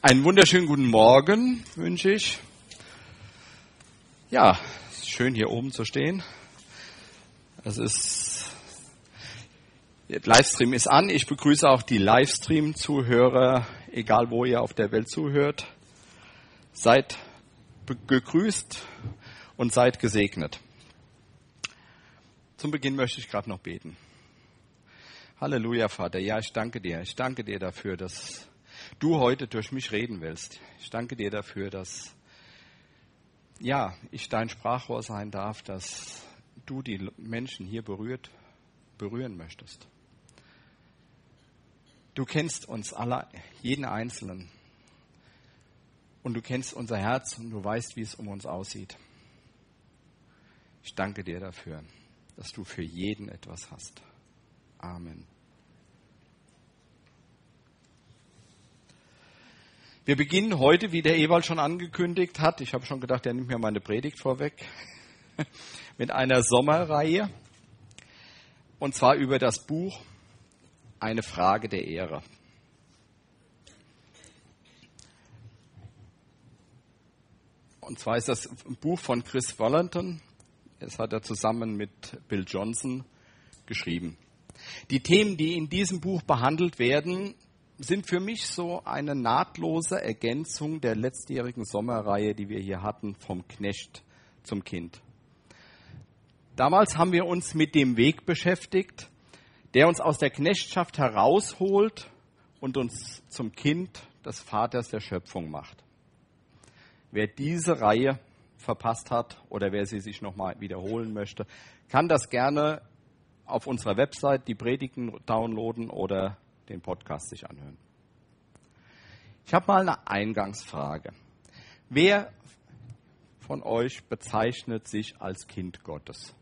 Einen wunderschönen guten Morgen wünsche ich. Ja, es ist schön hier oben zu stehen. Der Livestream ist an. Ich begrüße auch die Livestream-Zuhörer, egal wo ihr auf der Welt zuhört. Seid gegrüßt und seid gesegnet. Zum Beginn möchte ich gerade noch beten. Halleluja, Vater. Ja, ich danke dir. Ich danke dir dafür, dass du heute durch mich reden willst. Ich danke dir dafür, dass ich dein Sprachrohr sein darf, dass du die Menschen hier berühren möchtest. Du kennst uns alle, jeden Einzelnen. Und du kennst unser Herz und du weißt, wie es um uns aussieht. Ich danke dir dafür, dass du für jeden etwas hast. Amen. Wir beginnen heute, wie der Ewald schon angekündigt hat, ich habe schon gedacht, er nimmt mir meine Predigt vorweg, mit einer Sommerreihe, und zwar über das Buch Eine Frage der Ehre. Und zwar ist das ein Buch von Chris Vallotton, das hat er zusammen mit Bill Johnson geschrieben. Die Themen, die in diesem Buch behandelt werden, sind für mich so eine nahtlose Ergänzung der letztjährigen Sommerreihe, die wir hier hatten, vom Knecht zum Kind. Damals haben wir uns mit dem Weg beschäftigt, der uns aus der Knechtschaft herausholt und uns zum Kind des Vaters der Schöpfung macht. Wer diese Reihe verpasst hat oder wer sie sich nochmal wiederholen möchte, kann das gerne auf unserer Website die Predigten downloaden oder den Podcast sich anhören. Ich habe mal eine Eingangsfrage. Wer von euch bezeichnet sich als Kind Gottes?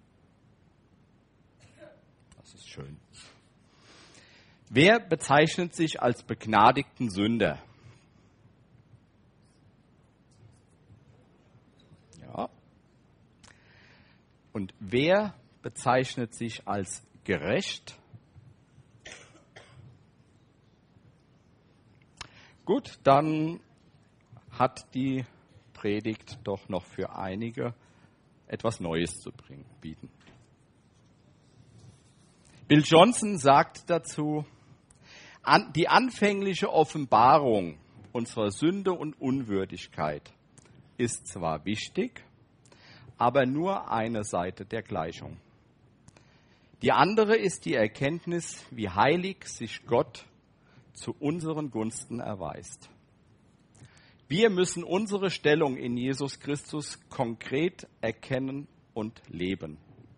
Das ist schön. Wer bezeichnet sich als begnadigten Sünder? Ja. Und wer bezeichnet sich als gerecht? Gut, dann hat die Predigt doch noch für einige etwas Neues zu bieten. Bill Johnson sagt dazu, die anfängliche Offenbarung unserer Sünde und Unwürdigkeit ist zwar wichtig, aber nur eine Seite der Gleichung. Die andere ist die Erkenntnis, wie heilig sich Gott zu unseren Gunsten erweist. Wir müssen unsere Stellung in Jesus Christus konkret erkennen und leben.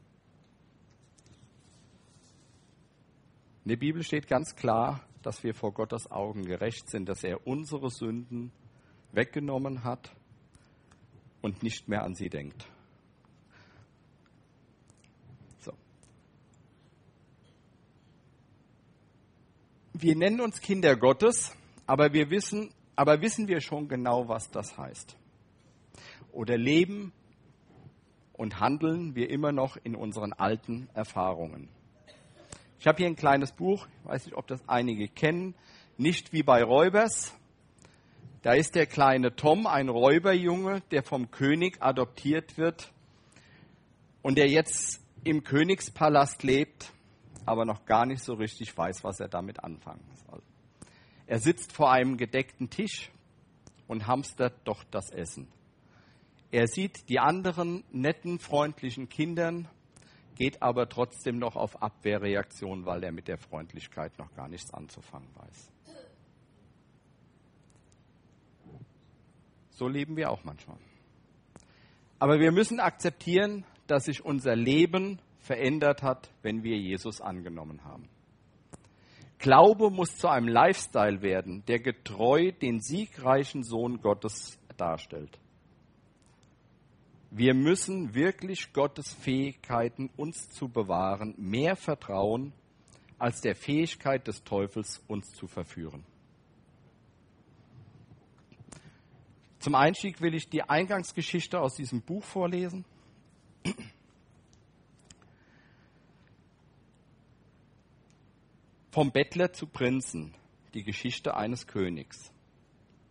In der Bibel steht ganz klar, dass wir vor Gottes Augen gerecht sind, dass er unsere Sünden weggenommen hat und nicht mehr an sie denkt. Wir nennen uns Kinder Gottes, aber wissen wir schon genau, was das heißt? Oder leben und handeln wir immer noch in unseren alten Erfahrungen? Ich habe hier ein kleines Buch, ich weiß nicht, ob das einige kennen, Nicht wie bei Räubers. Da ist der kleine Tom, ein Räuberjunge, der vom König adoptiert wird und der jetzt im Königspalast lebt, aber noch gar nicht so richtig weiß, was er damit anfangen soll. Er sitzt vor einem gedeckten Tisch und hamstert doch das Essen. Er sieht die anderen netten, freundlichen Kindern, geht aber trotzdem noch auf Abwehrreaktion, weil er mit der Freundlichkeit noch gar nichts anzufangen weiß. So leben wir auch manchmal. Aber wir müssen akzeptieren, dass sich unser Leben verändert hat, wenn wir Jesus angenommen haben. Glaube muss zu einem Lifestyle werden, der getreu den siegreichen Sohn Gottes darstellt. Wir müssen wirklich Gottes Fähigkeiten, uns zu bewahren, mehr vertrauen, als der Fähigkeit des Teufels, uns zu verführen. Zum Einstieg will ich die Eingangsgeschichte aus diesem Buch vorlesen. Vom Bettler zu Prinzen, die Geschichte eines Königs.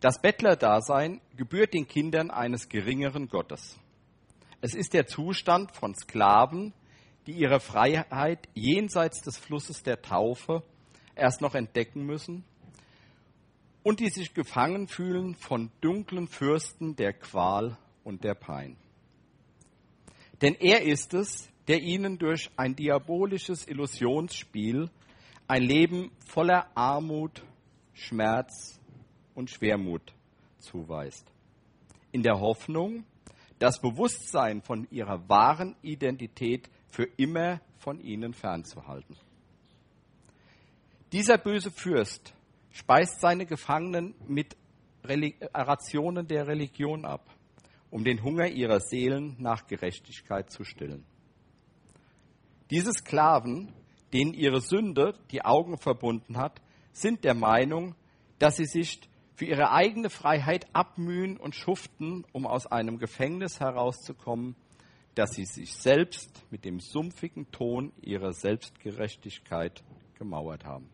Das Bettlerdasein gebührt den Kindern eines geringeren Gottes. Es ist der Zustand von Sklaven, die ihre Freiheit jenseits des Flusses der Taufe erst noch entdecken müssen und die sich gefangen fühlen von dunklen Fürsten der Qual und der Pein. Denn er ist es, der ihnen durch ein diabolisches Illusionsspiel ein Leben voller Armut, Schmerz und Schwermut zuweist. In der Hoffnung, das Bewusstsein von ihrer wahren Identität für immer von ihnen fernzuhalten. Dieser böse Fürst speist seine Gefangenen mit Rationen der Religion ab, um den Hunger ihrer Seelen nach Gerechtigkeit zu stillen. Diese Sklaven, denen ihre Sünde die Augen verbunden hat, sind der Meinung, dass sie sich für ihre eigene Freiheit abmühen und schuften, um aus einem Gefängnis herauszukommen, das sie sich selbst mit dem sumpfigen Ton ihrer Selbstgerechtigkeit gemauert haben.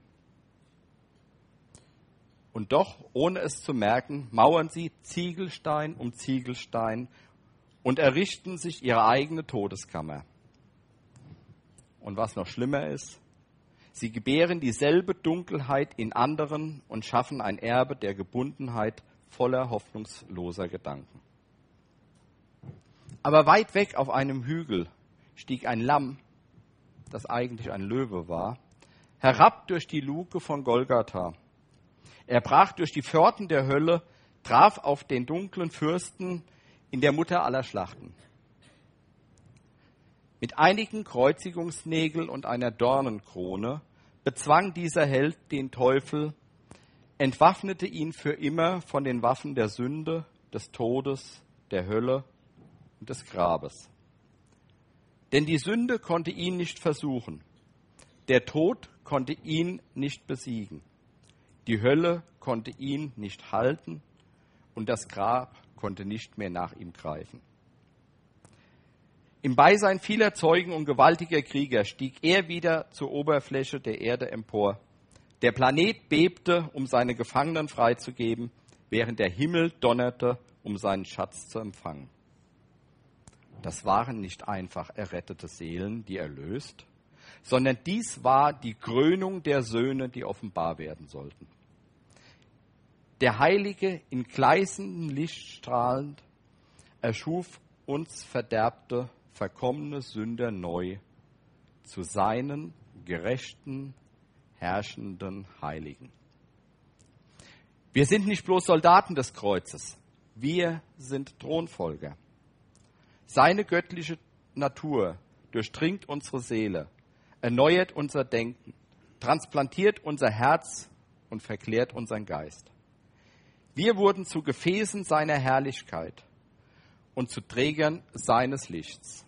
Und doch, ohne es zu merken, mauern sie Ziegelstein um Ziegelstein und errichten sich ihre eigene Todeskammer. Und was noch schlimmer ist, sie gebären dieselbe Dunkelheit in anderen und schaffen ein Erbe der Gebundenheit voller hoffnungsloser Gedanken. Aber weit weg auf einem Hügel stieg ein Lamm, das eigentlich ein Löwe war, herab durch die Luke von Golgatha. Er brach durch die Pforten der Hölle, traf auf den dunklen Fürsten in der Mutter aller Schlachten. Mit einigen Kreuzigungsnägeln und einer Dornenkrone bezwang dieser Held den Teufel, entwaffnete ihn für immer von den Waffen der Sünde, des Todes, der Hölle und des Grabes. Denn die Sünde konnte ihn nicht versuchen, der Tod konnte ihn nicht besiegen, die Hölle konnte ihn nicht halten und das Grab konnte nicht mehr nach ihm greifen. Im Beisein vieler Zeugen und gewaltiger Krieger stieg er wieder zur Oberfläche der Erde empor. Der Planet bebte, um seine Gefangenen freizugeben, während der Himmel donnerte, um seinen Schatz zu empfangen. Das waren nicht einfach errettete Seelen, die erlöst, sondern dies war die Krönung der Söhne, die offenbar werden sollten. Der Heilige, in gleißendem Licht strahlend, erschuf uns verderbte, verkommene Sünder neu zu seinen gerechten, herrschenden Heiligen. Wir sind nicht bloß Soldaten des Kreuzes, wir sind Thronfolger. Seine göttliche Natur durchdringt unsere Seele, erneuert unser Denken, transplantiert unser Herz und verklärt unseren Geist. Wir wurden zu Gefäßen seiner Herrlichkeit und zu Trägern seines Lichts.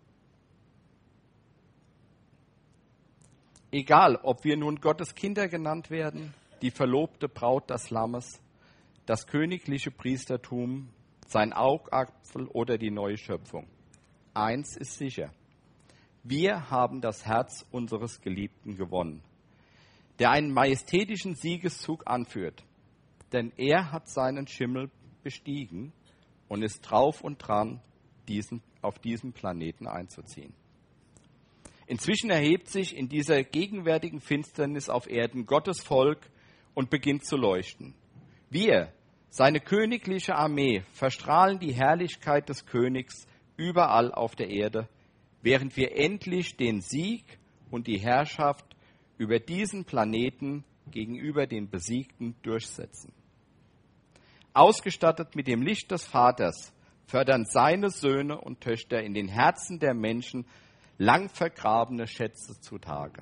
Egal, ob wir nun Gottes Kinder genannt werden, die verlobte Braut des Lammes, das königliche Priestertum, sein Augapfel oder die neue Schöpfung. Eins ist sicher: Wir haben das Herz unseres Geliebten gewonnen, der einen majestätischen Siegeszug anführt. Denn er hat seinen Schimmel bestiegen und ist drauf und dran, auf diesen Planeten einzuziehen. Inzwischen erhebt sich in dieser gegenwärtigen Finsternis auf Erden Gottes Volk und beginnt zu leuchten. Wir, seine königliche Armee, verstrahlen die Herrlichkeit des Königs überall auf der Erde, während wir endlich den Sieg und die Herrschaft über diesen Planeten gegenüber den Besiegten durchsetzen. Ausgestattet mit dem Licht des Vaters fördern seine Söhne und Töchter in den Herzen der Menschen lang vergrabene Schätze zutage,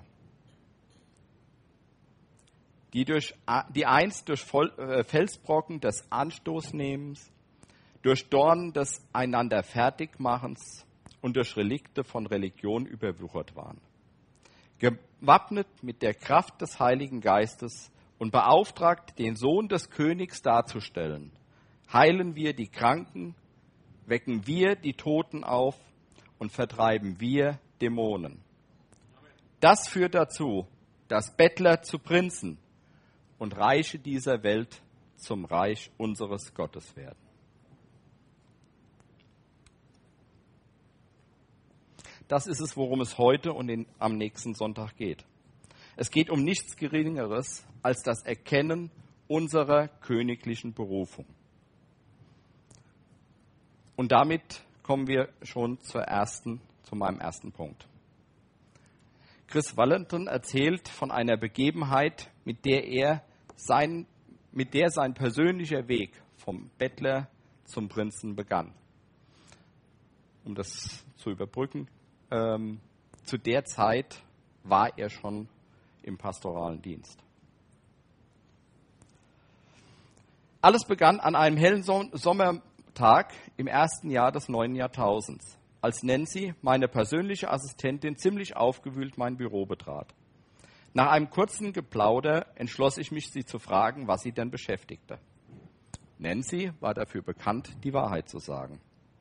die einst durch Felsbrocken des Anstoßnehmens, durch Dornen des einander Fertigmachens und durch Relikte von Religion überwuchert waren. Gewappnet mit der Kraft des Heiligen Geistes und beauftragt, den Sohn des Königs darzustellen, heilen wir die Kranken, wecken wir die Toten auf und vertreiben wir Dämonen. Das führt dazu, dass Bettler zu Prinzen und Reiche dieser Welt zum Reich unseres Gottes werden. Das ist es, worum es heute und am nächsten Sonntag geht. Es geht um nichts Geringeres als das Erkennen unserer königlichen Berufung. Und damit kommen wir schon zu meinem ersten Punkt. Chris Vallotton erzählt von einer Begebenheit, mit der sein persönlicher Weg vom Bettler zum Prinzen begann. Um das zu überbrücken, zu der Zeit war er schon im pastoralen Dienst. Alles begann an einem hellen Sommertag im ersten Jahr des 9. Jahrtausends, als Nancy, meine persönliche Assistentin, ziemlich aufgewühlt mein Büro betrat. Nach einem kurzen Geplauder entschloss ich mich, sie zu fragen, was sie denn beschäftigte. Nancy war dafür bekannt, die Wahrheit zu sagen.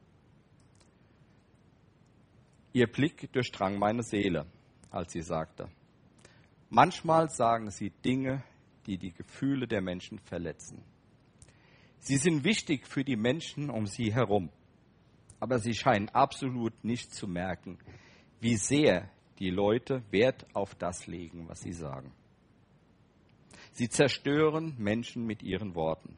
Ihr Blick durchdrang meine Seele, als sie sagte: Manchmal sagen Sie Dinge, die die Gefühle der Menschen verletzen. Sie sind wichtig für die Menschen um Sie herum, aber Sie scheinen absolut nicht zu merken, wie sehr die Leute Wert auf das legen, was Sie sagen. Sie zerstören Menschen mit ihren Worten.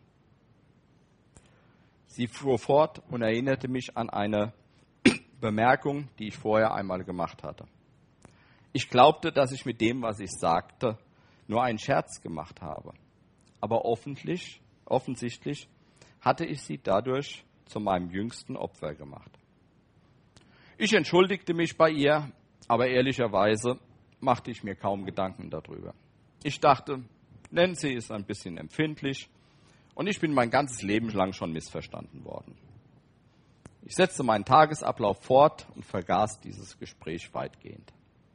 Sie fuhr fort und erinnerte mich an eine Bemerkung, die ich vorher einmal gemacht hatte. Ich glaubte, dass ich mit dem, was ich sagte, nur einen Scherz gemacht habe. Aber offensichtlich hatte ich sie dadurch zu meinem jüngsten Opfer gemacht. Ich entschuldigte mich bei ihr, aber ehrlicherweise machte ich mir kaum Gedanken darüber. Ich dachte, Nancy ist ein bisschen empfindlich und ich bin mein ganzes Leben lang schon missverstanden worden. Ich setzte meinen Tagesablauf fort und vergaß dieses Gespräch weitgehend.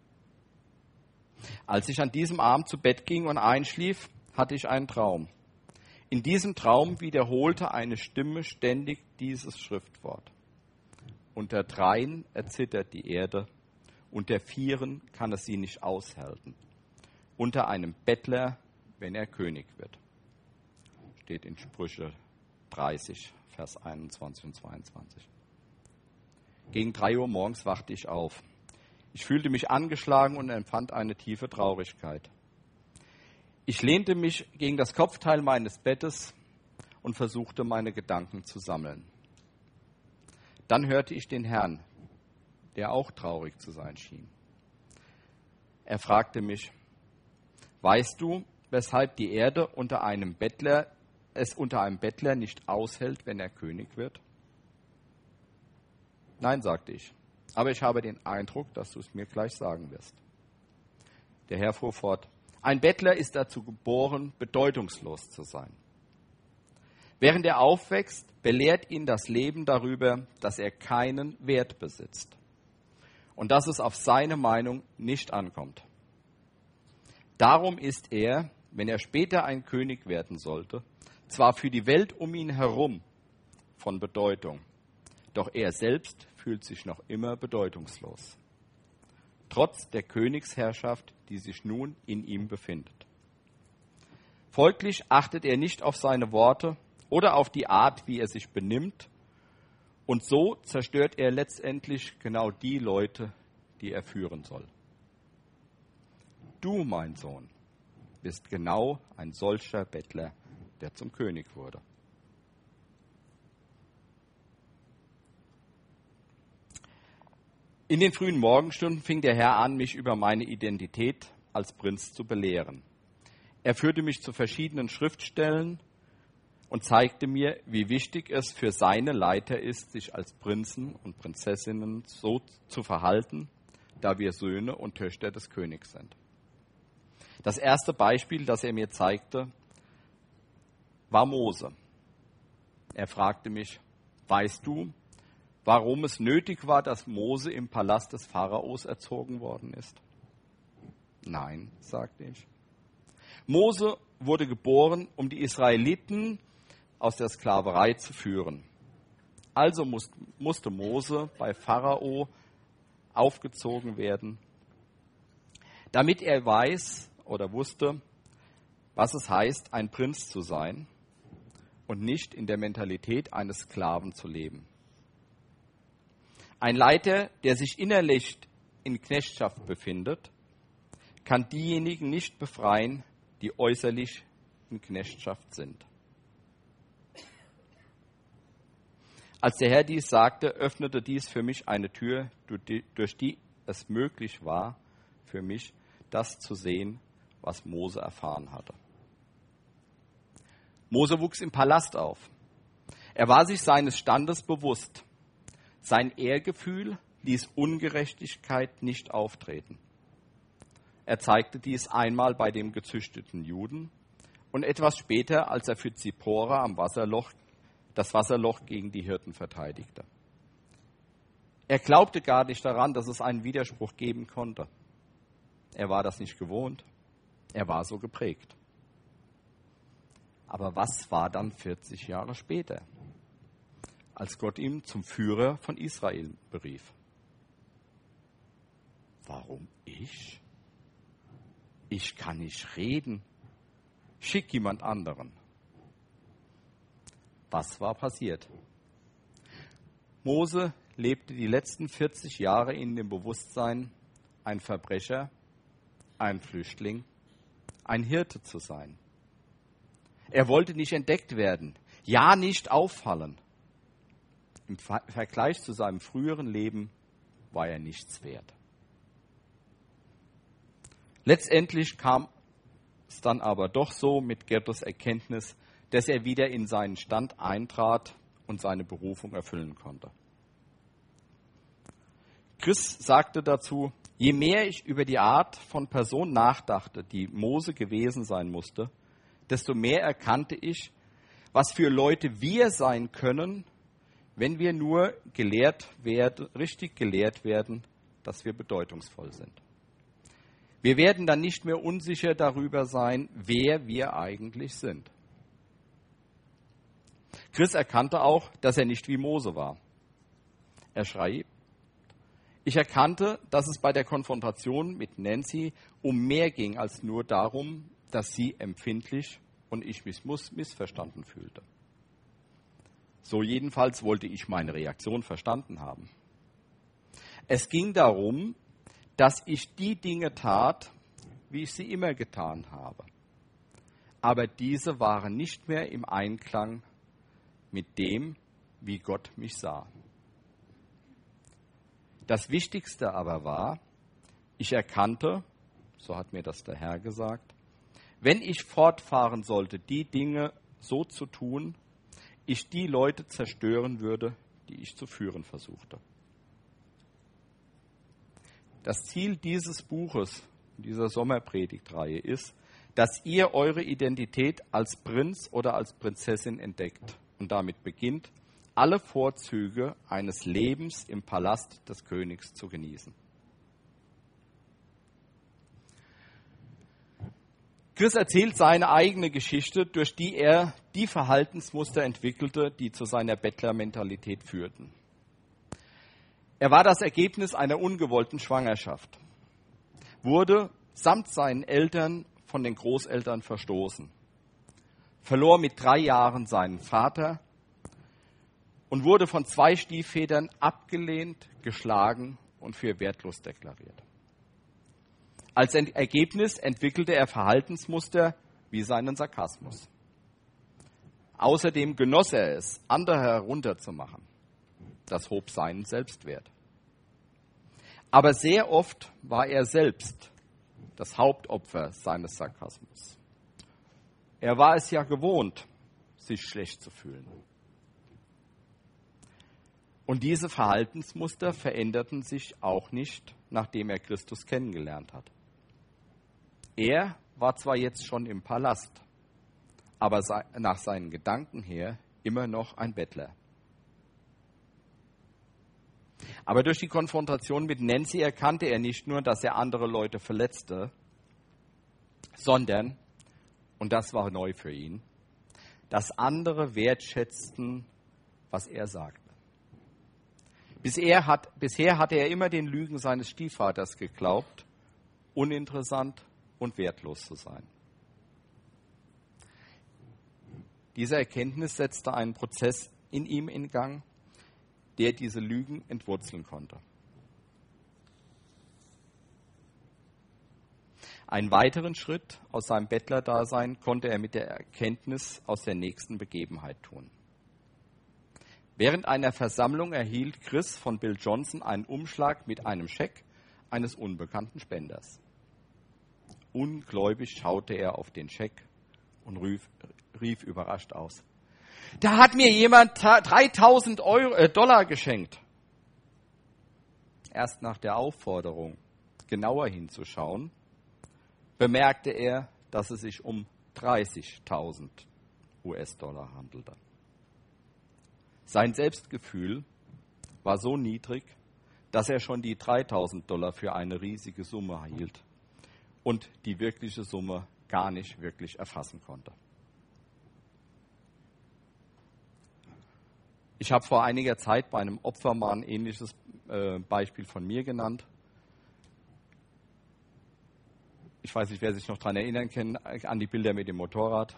Als ich an diesem Abend zu Bett ging und einschlief, hatte ich einen Traum. In diesem Traum wiederholte eine Stimme ständig dieses Schriftwort. Unter 3 erzittert die Erde, unter 4 kann es sie nicht aushalten. Unter einem Bettler, wenn er König wird. Steht in Sprüche 30, Vers 21 und 22. Gegen 3 Uhr morgens wachte ich auf. Ich fühlte mich angeschlagen und empfand eine tiefe Traurigkeit. Ich lehnte mich gegen das Kopfteil meines Bettes und versuchte, meine Gedanken zu sammeln. Dann hörte ich den Herrn, der auch traurig zu sein schien. Er fragte mich: Weißt du, weshalb die Erde es unter einem Bettler nicht aushält, wenn er König wird? Nein, sagte ich, aber ich habe den Eindruck, dass du es mir gleich sagen wirst. Der Herr fuhr fort: Ein Bettler ist dazu geboren, bedeutungslos zu sein. Während er aufwächst, belehrt ihn das Leben darüber, dass er keinen Wert besitzt und dass es auf seine Meinung nicht ankommt. Darum ist er, wenn er später ein König werden sollte, zwar für die Welt um ihn herum von Bedeutung, doch er selbst fühlt sich noch immer bedeutungslos, trotz der Königsherrschaft, die sich nun in ihm befindet. Folglich achtet er nicht auf seine Worte oder auf die Art, wie er sich benimmt, und so zerstört er letztendlich genau die Leute, die er führen soll. Du, mein Sohn, bist genau ein solcher Bettler, der zum König wurde. In den frühen Morgenstunden fing der Herr an, mich über meine Identität als Prinz zu belehren. Er führte mich zu verschiedenen Schriftstellen und zeigte mir, wie wichtig es für seine Leiter ist, sich als Prinzen und Prinzessinnen so zu verhalten, da wir Söhne und Töchter des Königs sind. Das erste Beispiel, das er mir zeigte, war Mose. Er fragte mich: Weißt du, warum es nötig war, dass Mose im Palast des Pharaos erzogen worden ist? Nein, sagte ich. Mose wurde geboren, um die Israeliten aus der Sklaverei zu führen. Also musste Mose bei Pharao aufgezogen werden, damit er wusste, was es heißt, ein Prinz zu sein und nicht in der Mentalität eines Sklaven zu leben. Ein Leiter, der sich innerlich in Knechtschaft befindet, kann diejenigen nicht befreien, die äußerlich in Knechtschaft sind. Als der Herr dies sagte, öffnete dies für mich eine Tür, durch die es möglich war, für mich das zu sehen, was Mose erfahren hatte. Mose wuchs im Palast auf. Er war sich seines Standes bewusst. Sein Ehrgefühl ließ Ungerechtigkeit nicht auftreten. Er zeigte dies einmal bei dem gezüchteten Juden und etwas später, als er für Zippora das Wasserloch gegen die Hirten verteidigte. Er glaubte gar nicht daran, dass es einen Widerspruch geben konnte. Er war das nicht gewohnt. Er war so geprägt. Aber was war dann 40 Jahre später, als Gott ihn zum Führer von Israel berief? Warum ich? Ich kann nicht reden. Schick jemand anderen. Was war passiert? Mose lebte die letzten 40 Jahre in dem Bewusstsein, ein Verbrecher, ein Flüchtling, ein Hirte zu sein. Er wollte nicht entdeckt werden, ja nicht auffallen. Im Vergleich zu seinem früheren Leben war er nichts wert. Letztendlich kam es dann aber doch so mit Gottes Erkenntnis, dass er wieder in seinen Stand eintrat und seine Berufung erfüllen konnte. Chris sagte dazu, je mehr ich über die Art von Person nachdachte, die Mose gewesen sein musste, desto mehr erkannte ich, was für Leute wir sein können, wenn wir nur richtig gelehrt werden, dass wir bedeutungsvoll sind. Wir werden dann nicht mehr unsicher darüber sein, wer wir eigentlich sind. Chris erkannte auch, dass er nicht wie Mose war. Er schreibt, ich erkannte, dass es bei der Konfrontation mit Nancy um mehr ging als nur darum, dass sie empfindlich und ich mich missverstanden fühlte. So jedenfalls wollte ich meine Reaktion verstanden haben. Es ging darum, dass ich die Dinge tat, wie ich sie immer getan habe. Aber diese waren nicht mehr im Einklang mit dem, wie Gott mich sah. Das Wichtigste aber war, ich erkannte, so hat mir das der Herr gesagt, wenn ich fortfahren sollte, die Dinge so zu tun, ich die Leute zerstören würde, die ich zu führen versuchte. Das Ziel dieses Buches, dieser Sommerpredigtreihe ist, dass ihr eure Identität als Prinz oder als Prinzessin entdeckt und damit beginnt, alle Vorzüge eines Lebens im Palast des Königs zu genießen. Chris erzählt seine eigene Geschichte, durch die er die Verhaltensmuster entwickelte, die zu seiner Bettlermentalität führten. Er war das Ergebnis einer ungewollten Schwangerschaft, wurde samt seinen Eltern von den Großeltern verstoßen, verlor mit 3 Jahren seinen Vater und wurde von 2 Stiefvätern abgelehnt, geschlagen und für wertlos deklariert. Als Ergebnis entwickelte er Verhaltensmuster wie seinen Sarkasmus. Außerdem genoss er es, andere herunterzumachen. Das hob seinen Selbstwert. Aber sehr oft war er selbst das Hauptopfer seines Sarkasmus. Er war es ja gewohnt, sich schlecht zu fühlen. Und diese Verhaltensmuster veränderten sich auch nicht, nachdem er Christus kennengelernt hat. Er war zwar jetzt schon im Palast, aber nach seinen Gedanken her immer noch ein Bettler. Aber durch die Konfrontation mit Nancy erkannte er nicht nur, dass er andere Leute verletzte, sondern, und das war neu für ihn, dass andere wertschätzten, was er sagte. Bisher hatte er immer den Lügen seines Stiefvaters geglaubt, uninteressant und wertlos zu sein. Diese Erkenntnis setzte einen Prozess in ihm in Gang, der diese Lügen entwurzeln konnte. Einen weiteren Schritt aus seinem Bettlerdasein konnte er mit der Erkenntnis aus der nächsten Begebenheit tun. Während einer Versammlung erhielt Chris von Bill Johnson einen Umschlag mit einem Scheck eines unbekannten Spenders. Ungläubig schaute er auf den Scheck und rief überrascht aus: Da hat mir jemand 3.000 Dollar geschenkt. Erst nach der Aufforderung, genauer hinzuschauen, bemerkte er, dass es sich um 30.000 US-Dollar handelte. Sein Selbstgefühl war so niedrig, dass er schon die 3.000 Dollar für eine riesige Summe hielt und die wirkliche Summe gar nicht wirklich erfassen konnte. Ich habe vor einiger Zeit bei einem Opfer mal ein ähnliches Beispiel von mir genannt. Ich weiß nicht, wer sich noch daran erinnern kann, an die Bilder mit dem Motorrad.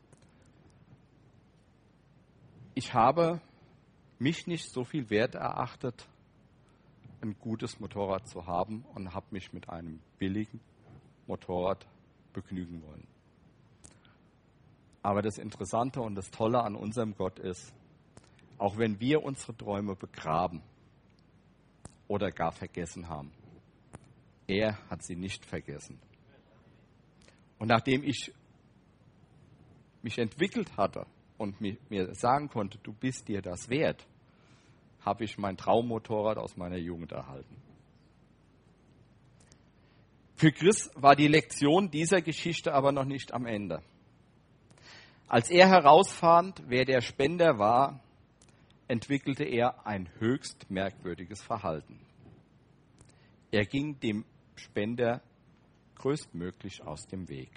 Ich habe mich nicht so viel wert erachtet, ein gutes Motorrad zu haben und habe mich mit einem billigen Motorrad begnügen wollen. Aber das Interessante und das Tolle an unserem Gott ist, auch wenn wir unsere Träume begraben oder gar vergessen haben, er hat sie nicht vergessen. Und nachdem ich mich entwickelt hatte und mir sagen konnte, du bist dir das wert, habe ich mein Traummotorrad aus meiner Jugend erhalten. Für Chris war die Lektion dieser Geschichte aber noch nicht am Ende. Als er herausfand, wer der Spender war, entwickelte er ein höchst merkwürdiges Verhalten. Er ging dem Spender größtmöglich aus dem Weg.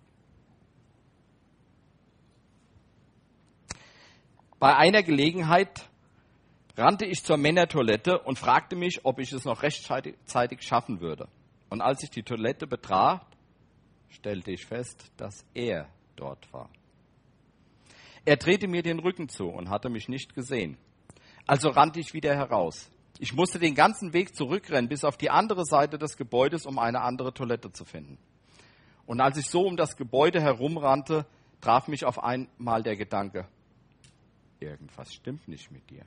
Bei einer Gelegenheit rannte ich zur Männertoilette und fragte mich, ob ich es noch rechtzeitig schaffen würde. Und als ich die Toilette betrat, stellte ich fest, dass er dort war. Er drehte mir den Rücken zu und hatte mich nicht gesehen. Also rannte ich wieder heraus. Ich musste den ganzen Weg zurückrennen bis auf die andere Seite des Gebäudes, um eine andere Toilette zu finden. Und als ich so um das Gebäude herumrannte, traf mich auf einmal der Gedanke: Irgendwas stimmt nicht mit dir.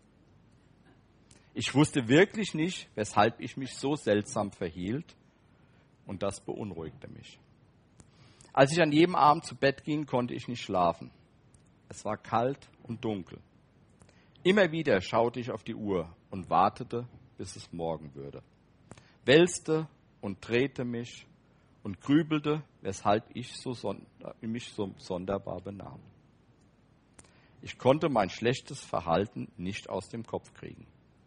Ich wusste wirklich nicht, weshalb ich mich so seltsam verhielt, und das beunruhigte mich. Als ich an jedem Abend zu Bett ging, konnte ich nicht schlafen. Es war kalt und dunkel. Immer wieder schaute ich auf die Uhr und wartete, bis es morgen würde. Wälzte und drehte mich und grübelte, weshalb ich mich so sonderbar benahm. Ich konnte mein schlechtes Verhalten nicht aus dem Kopf kriegen.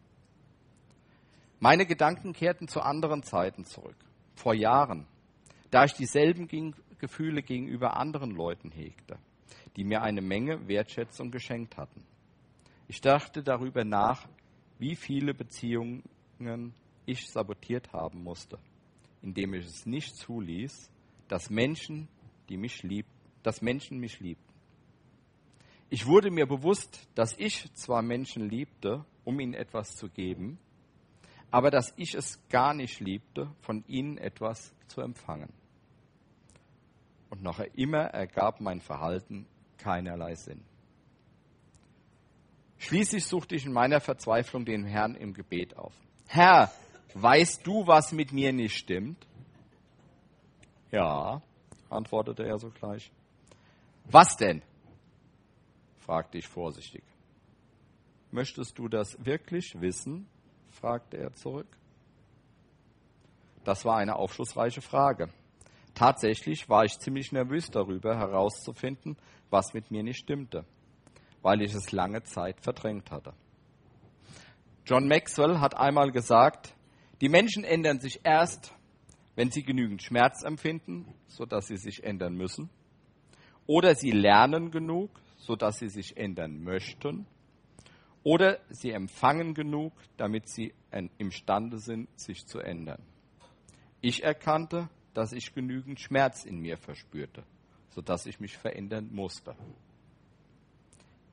Meine Gedanken kehrten zu anderen Zeiten zurück, vor Jahren, da ich dieselben Gefühle gegenüber anderen Leuten hegte, die mir eine Menge Wertschätzung geschenkt hatten. Ich dachte darüber nach, wie viele Beziehungen ich sabotiert haben musste, indem ich es nicht zuließ, dass Menschen mich liebten. Ich wurde mir bewusst, dass ich zwar Menschen liebte, um ihnen etwas zu geben, aber dass ich es gar nicht liebte, von ihnen etwas zu empfangen. Und noch immer ergab mein Verhalten keinerlei Sinn. Schließlich suchte ich in meiner Verzweiflung den Herrn im Gebet auf. Herr, weißt du, was mit mir nicht stimmt? Ja, antwortete er sogleich. Was denn? Fragte ich vorsichtig. Möchtest du das wirklich wissen? Fragte er zurück. Das war eine aufschlussreiche Frage. Tatsächlich war ich ziemlich nervös darüber, herauszufinden, was mit mir nicht stimmte, weil ich es lange Zeit verdrängt hatte. John Maxwell hat einmal gesagt, die Menschen ändern sich erst, wenn sie genügend Schmerz empfinden, sodass sie sich ändern müssen, oder sie lernen genug, sodass sie sich ändern möchten, oder sie empfangen genug, damit sie imstande sind, sich zu ändern. Ich erkannte, dass ich genügend Schmerz in mir verspürte, sodass ich mich verändern musste.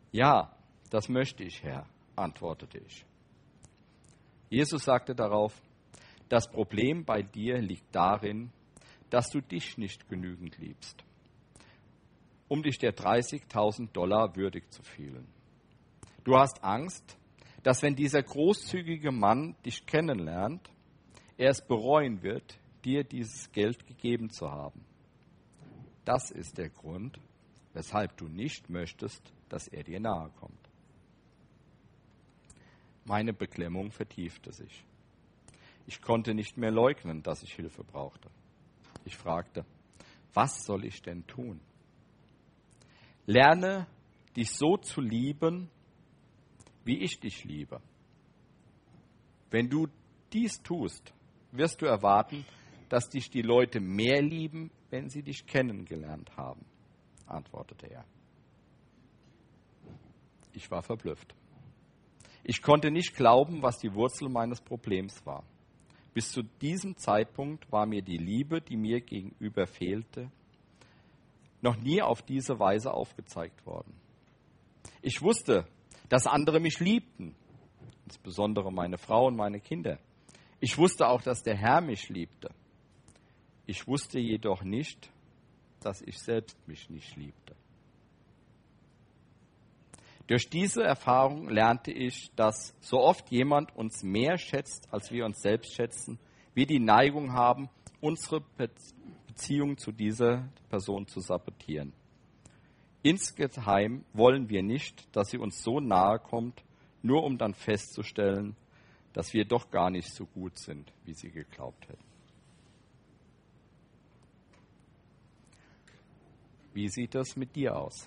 Ja, das möchte ich, Herr, antwortete ich. Jesus sagte darauf, das Problem bei dir liegt darin, dass du dich nicht genügend liebst, um dich der $30.000 würdig zu fühlen. Du hast Angst, dass wenn dieser großzügige Mann dich kennenlernt, er es bereuen wird, dir dieses Geld gegeben zu haben. Das ist der Grund, weshalb du nicht möchtest, dass er dir nahe kommt. Meine Beklemmung vertiefte sich. Ich konnte nicht mehr leugnen, dass ich Hilfe brauchte. Ich fragte, was soll ich denn tun? Lerne, dich so zu lieben, wie ich dich liebe. Wenn du dies tust, wirst du erwarten, dass dich die Leute mehr lieben, wenn sie dich kennengelernt haben, antwortete er. Ich war verblüfft. Ich konnte nicht glauben, was die Wurzel meines Problems war. Bis zu diesem Zeitpunkt war mir die Liebe, die mir gegenüber fehlte, noch nie auf diese Weise aufgezeigt worden. Ich wusste, dass andere mich liebten, insbesondere meine Frau und meine Kinder. Ich wusste auch, dass der Herr mich liebte. Ich wusste jedoch nicht, dass ich selbst mich nicht liebte. Durch diese Erfahrung lernte ich, dass so oft jemand uns mehr schätzt, als wir uns selbst schätzen, wir die Neigung haben, unsere Beziehung zu dieser Person zu sabotieren. Insgeheim wollen wir nicht, dass sie uns so nahe kommt, nur um dann festzustellen, dass wir doch gar nicht so gut sind, wie sie geglaubt hätten. Wie sieht das mit dir aus?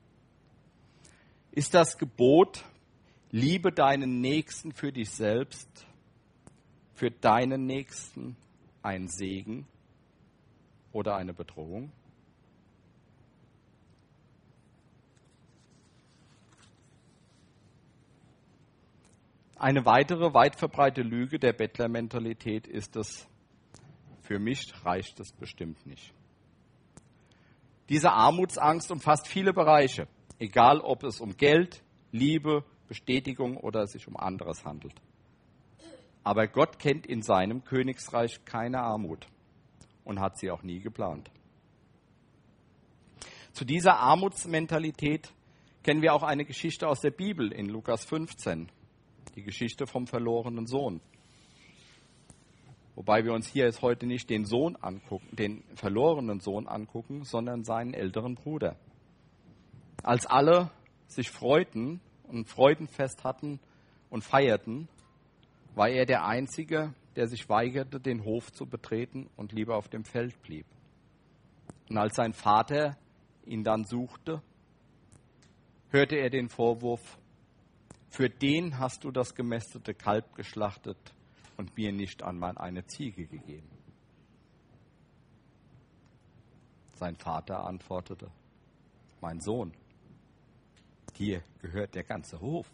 Ist das Gebot, liebe deinen Nächsten für dich selbst, für deinen Nächsten ein Segen oder eine Bedrohung? Eine weitere weit verbreitete Lüge der Bettlermentalität ist es, für mich reicht es bestimmt nicht. Diese Armutsangst umfasst viele Bereiche, egal ob es um Geld, Liebe, Bestätigung oder sich um anderes handelt. Aber Gott kennt in seinem Königsreich keine Armut und hat sie auch nie geplant. Zu dieser Armutsmentalität kennen wir auch eine Geschichte aus der Bibel in Lukas 15, die Geschichte vom verlorenen Sohn. Wobei wir uns hier jetzt heute nicht den Sohn angucken, den verlorenen Sohn angucken, sondern seinen älteren Bruder. Als alle sich freuten und ein Freudenfest hatten und feierten, war er der Einzige, der sich weigerte, den Hof zu betreten und lieber auf dem Feld blieb. Und als sein Vater ihn dann suchte, hörte er den Vorwurf, für den hast du das gemästete Kalb geschlachtet und mir nicht einmal eine Ziege gegeben. Sein Vater antwortete, mein Sohn, dir gehört der ganze Hof.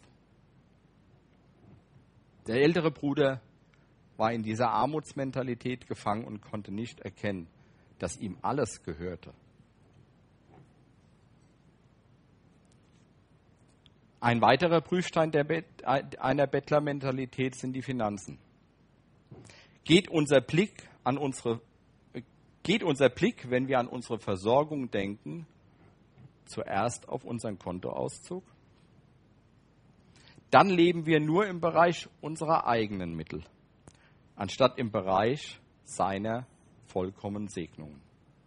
Der ältere Bruder war in dieser Armutsmentalität gefangen und konnte nicht erkennen, dass ihm alles gehörte. Ein weiterer Prüfstein einer Bettlermentalität sind die Finanzen. Geht unser Blick, wenn wir an unsere Versorgung denken, zuerst auf unseren Kontoauszug? Dann leben wir nur im Bereich unserer eigenen Mittel, anstatt im Bereich seiner vollkommenen Segnungen.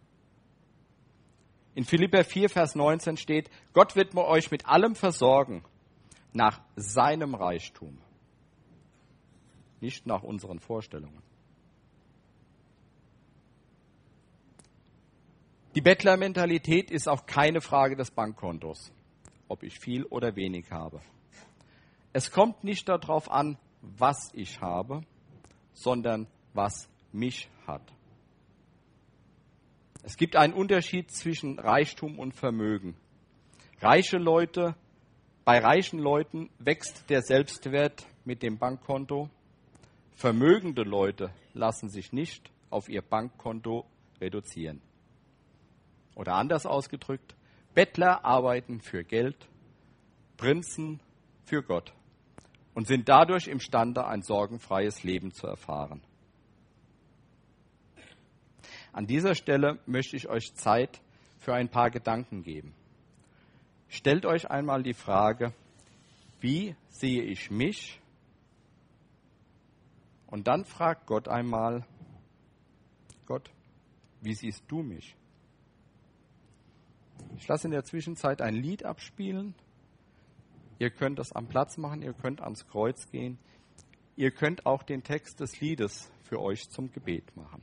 In Philipper 4, Vers 19 steht, Gott wird euch mit allem versorgen, nach seinem Reichtum, nicht nach unseren Vorstellungen. Die Bettlermentalität ist auch keine Frage des Bankkontos, ob ich viel oder wenig habe. Es kommt nicht darauf an, was ich habe, sondern was mich hat. Es gibt einen Unterschied zwischen Reichtum und Vermögen. Bei reichen Leuten wächst der Selbstwert mit dem Bankkonto. Vermögende Leute lassen sich nicht auf ihr Bankkonto reduzieren. Oder anders ausgedrückt, Bettler arbeiten für Geld, Prinzen für Gott und sind dadurch imstande, ein sorgenfreies Leben zu erfahren. An dieser Stelle möchte ich euch Zeit für ein paar Gedanken geben. Stellt euch einmal die Frage, wie sehe ich mich? Und dann fragt Gott einmal, Gott, wie siehst du mich? Ich lasse in der Zwischenzeit ein Lied abspielen. Ihr könnt das am Platz machen, ihr könnt ans Kreuz gehen. Ihr könnt auch den Text des Liedes für euch zum Gebet machen.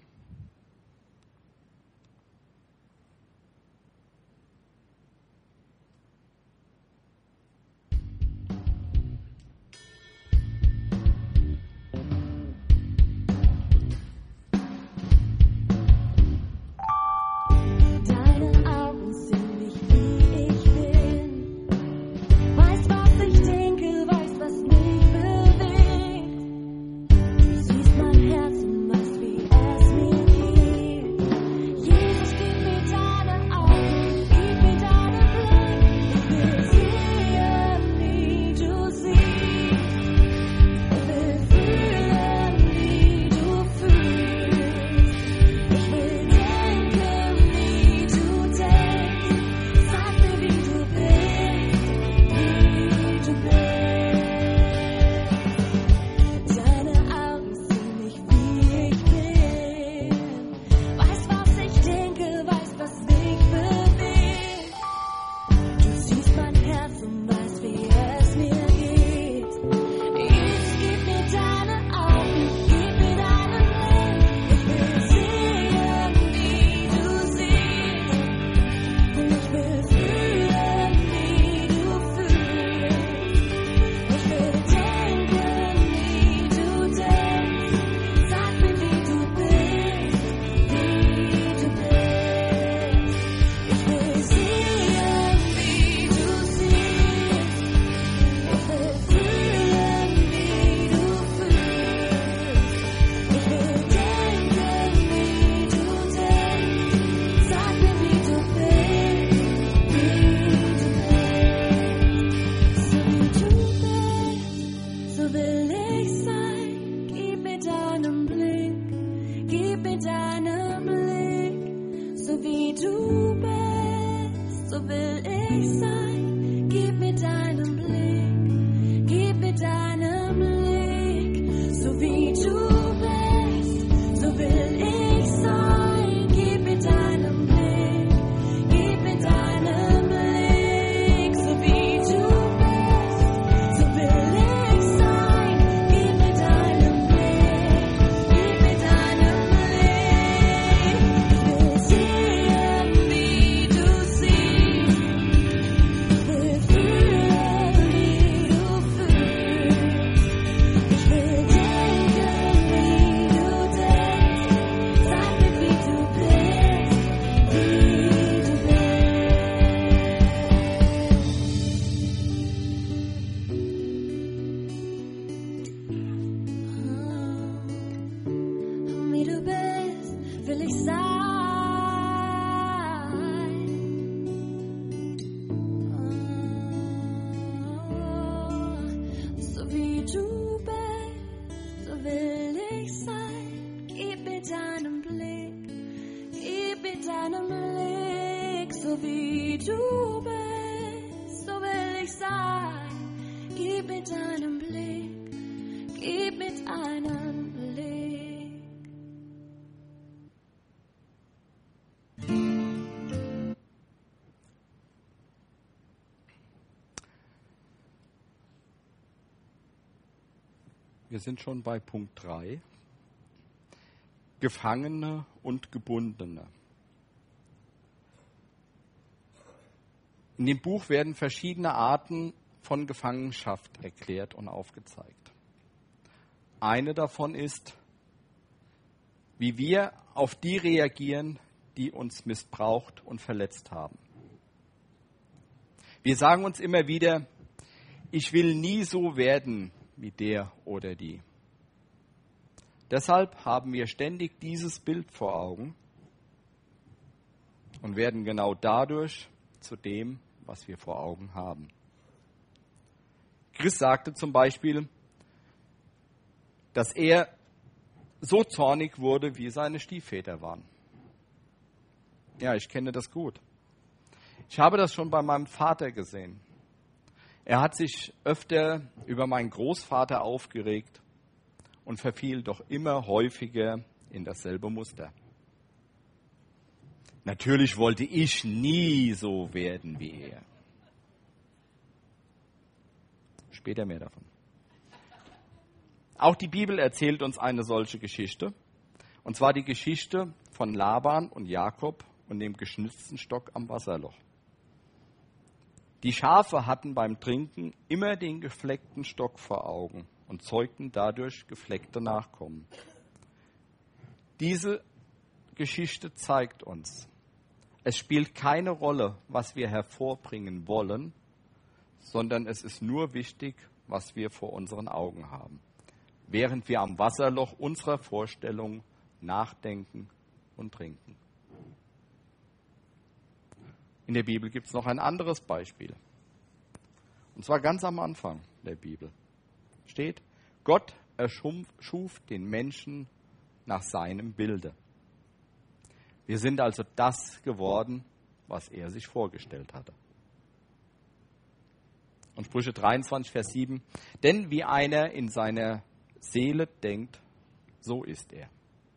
Wir sind schon bei Punkt 3. Gefangene und Gebundene. In dem Buch werden verschiedene Arten von Gefangenschaft erklärt und aufgezeigt. Eine davon ist, wie wir auf die reagieren, die uns missbraucht und verletzt haben. Wir sagen uns immer wieder, ich will nie so werden wie der oder die. Deshalb haben wir ständig dieses Bild vor Augen und werden genau dadurch zu dem, was wir vor Augen haben. Chris sagte zum Beispiel, dass er so zornig wurde, wie seine Stiefväter waren. Ja, ich kenne das gut. Ich habe das schon bei meinem Vater gesehen. Er hat sich öfter über meinen Großvater aufgeregt und verfiel doch immer häufiger in dasselbe Muster. Natürlich wollte ich nie so werden wie er. Später mehr davon. Auch die Bibel erzählt uns eine solche Geschichte. Und zwar die Geschichte von Laban und Jakob und dem geschnitzten Stock am Wasserloch. Die Schafe hatten beim Trinken immer den gefleckten Stock vor Augen und zeugten dadurch gefleckte Nachkommen. Diese Geschichte zeigt uns, es spielt keine Rolle, was wir hervorbringen wollen, sondern es ist nur wichtig, was wir vor unseren Augen haben, während wir am Wasserloch unserer Vorstellung nachdenken und trinken. In der Bibel gibt es noch ein anderes Beispiel. Und zwar ganz am Anfang der Bibel steht, Gott erschuf den Menschen nach seinem Bilde. Wir sind also das geworden, was er sich vorgestellt hatte. Und Sprüche 23, Vers 7, denn wie einer in seiner Seele denkt, so ist er.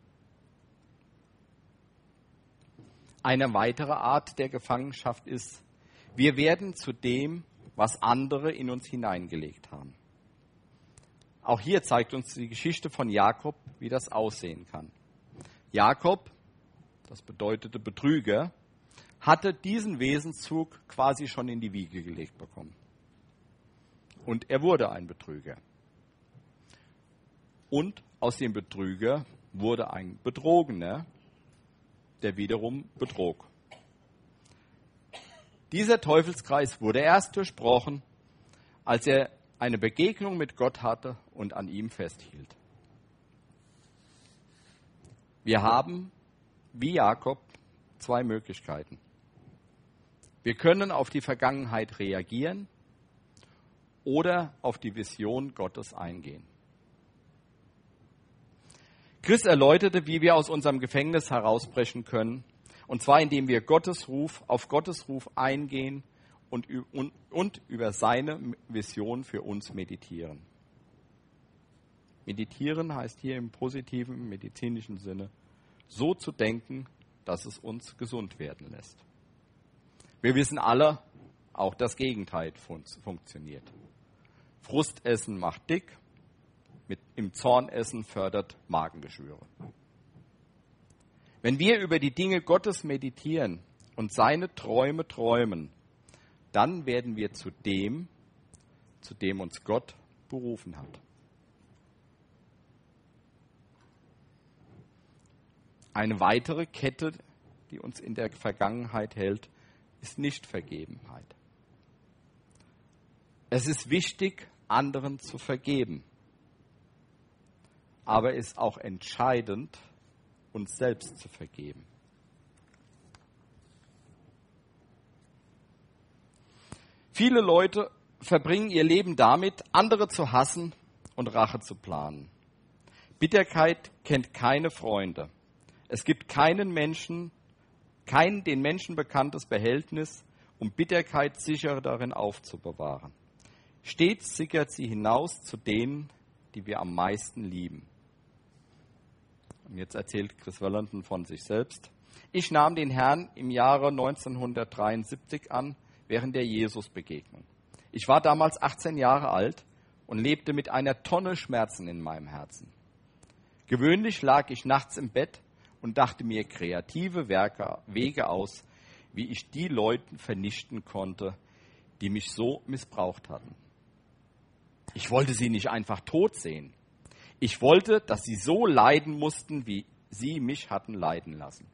Eine weitere Art der Gefangenschaft ist, wir werden zu dem, was andere in uns hineingelegt haben. Auch hier zeigt uns die Geschichte von Jakob, wie das aussehen kann. Jakob, das bedeutete Betrüger, hatte diesen Wesenszug quasi schon in die Wiege gelegt bekommen. Und er wurde ein Betrüger. Und aus dem Betrüger wurde ein Betrogener, der wiederum betrog. Dieser Teufelskreis wurde erst durchbrochen, als er eine Begegnung mit Gott hatte und an ihm festhielt. Wir haben, wie Jakob, zwei Möglichkeiten. Wir können auf die Vergangenheit reagieren oder auf die Vision Gottes eingehen. Chris erläuterte, wie wir aus unserem Gefängnis herausbrechen können, und zwar indem wir auf Gottes Ruf eingehen und über seine Vision für uns meditieren. Meditieren heißt hier im positiven medizinischen Sinne, so zu denken, dass es uns gesund werden lässt. Wir wissen alle, auch das Gegenteil funktioniert. Frustessen macht dick, im Zornessen fördert Magengeschwüre. Wenn wir über die Dinge Gottes meditieren und seine Träume träumen, dann werden wir zu dem uns Gott berufen hat. Eine weitere Kette, die uns in der Vergangenheit hält, ist Nichtvergebenheit. Es ist wichtig, anderen zu vergeben. Aber es ist auch entscheidend, uns selbst zu vergeben. Viele Leute verbringen ihr Leben damit, andere zu hassen und Rache zu planen. Bitterkeit kennt keine Freunde. Es gibt kein den Menschen bekanntes Behältnis, um Bitterkeit sicher darin aufzubewahren. Stets sickert sie hinaus zu denen, die wir am meisten lieben. Und jetzt erzählt Chris Wellington von sich selbst. Ich nahm den Herrn im Jahre 1973 an, während der Jesus-Begegnung. Ich war damals 18 Jahre alt und lebte mit einer Tonne Schmerzen in meinem Herzen. Gewöhnlich lag ich nachts im Bett und dachte mir kreative Wege aus, wie ich die Leute vernichten konnte, die mich so missbraucht hatten. Ich wollte sie nicht einfach tot sehen. Ich wollte, dass sie so leiden mussten, wie sie mich hatten leiden lassen.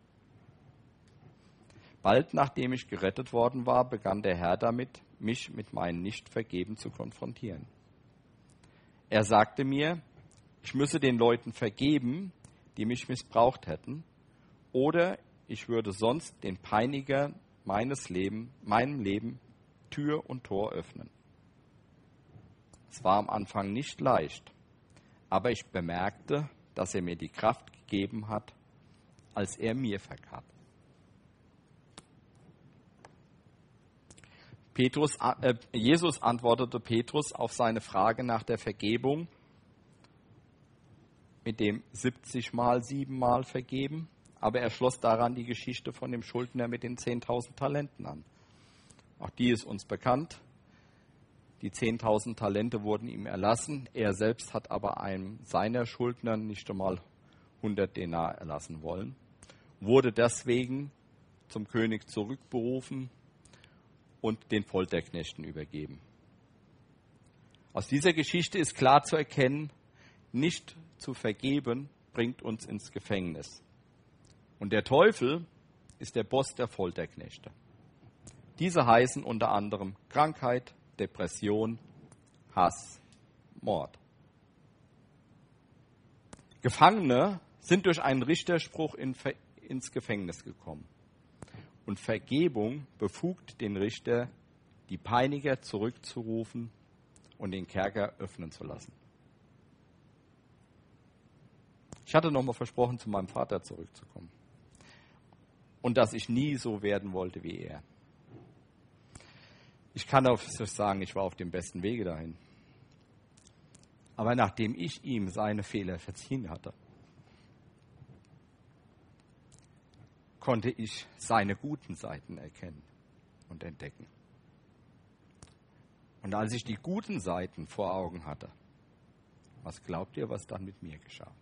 Bald nachdem ich gerettet worden war, begann der Herr damit, mich mit meinem Nichtvergeben zu konfrontieren. Er sagte mir, ich müsse den Leuten vergeben, die mich missbraucht hätten, oder ich würde sonst den Peiniger meinem Leben Tür und Tor öffnen. Es war am Anfang nicht leicht, aber ich bemerkte, dass er mir die Kraft gegeben hat, als er mir vergab. Jesus antwortete Petrus auf seine Frage nach der Vergebung mit dem 70 mal 7 Mal vergeben, aber er schloss daran die Geschichte von dem Schuldner mit den 10.000 Talenten an. Auch die ist uns bekannt. Die 10.000 Talente wurden ihm erlassen. Er selbst hat aber einem seiner Schuldner nicht einmal 100 Denar erlassen wollen, wurde deswegen zum König zurückberufen und den Folterknechten übergeben. Aus dieser Geschichte ist klar zu erkennen, nicht zu vergeben bringt uns ins Gefängnis. Und der Teufel ist der Boss der Folterknechte. Diese heißen unter anderem Krankheit, Depression, Hass, Mord. Gefangene sind durch einen Richterspruch ins Gefängnis gekommen. Und Vergebung befugt den Richter, die Peiniger zurückzurufen und den Kerker öffnen zu lassen. Ich hatte nochmal versprochen, zu meinem Vater zurückzukommen. Und dass ich nie so werden wollte wie er. Ich kann auch sagen, ich war auf dem besten Wege dahin. Aber nachdem ich ihm seine Fehler verziehen hatte, konnte ich seine guten Seiten erkennen und entdecken. Und als ich die guten Seiten vor Augen hatte, was glaubt ihr, was dann mit mir geschah?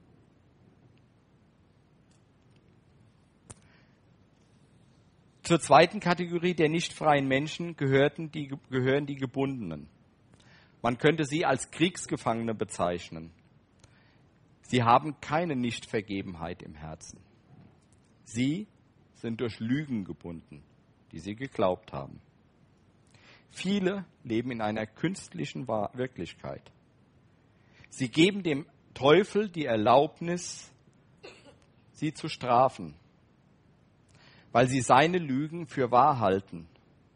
Zur zweiten Kategorie der nicht freien Menschen gehören die Gebundenen. Man könnte sie als Kriegsgefangene bezeichnen. Sie haben keine Nichtvergebenheit im Herzen. Sie sind durch Lügen gebunden, die sie geglaubt haben. Viele leben in einer künstlichen Wirklichkeit. Sie geben dem Teufel die Erlaubnis, sie zu strafen, weil sie seine Lügen für wahr halten.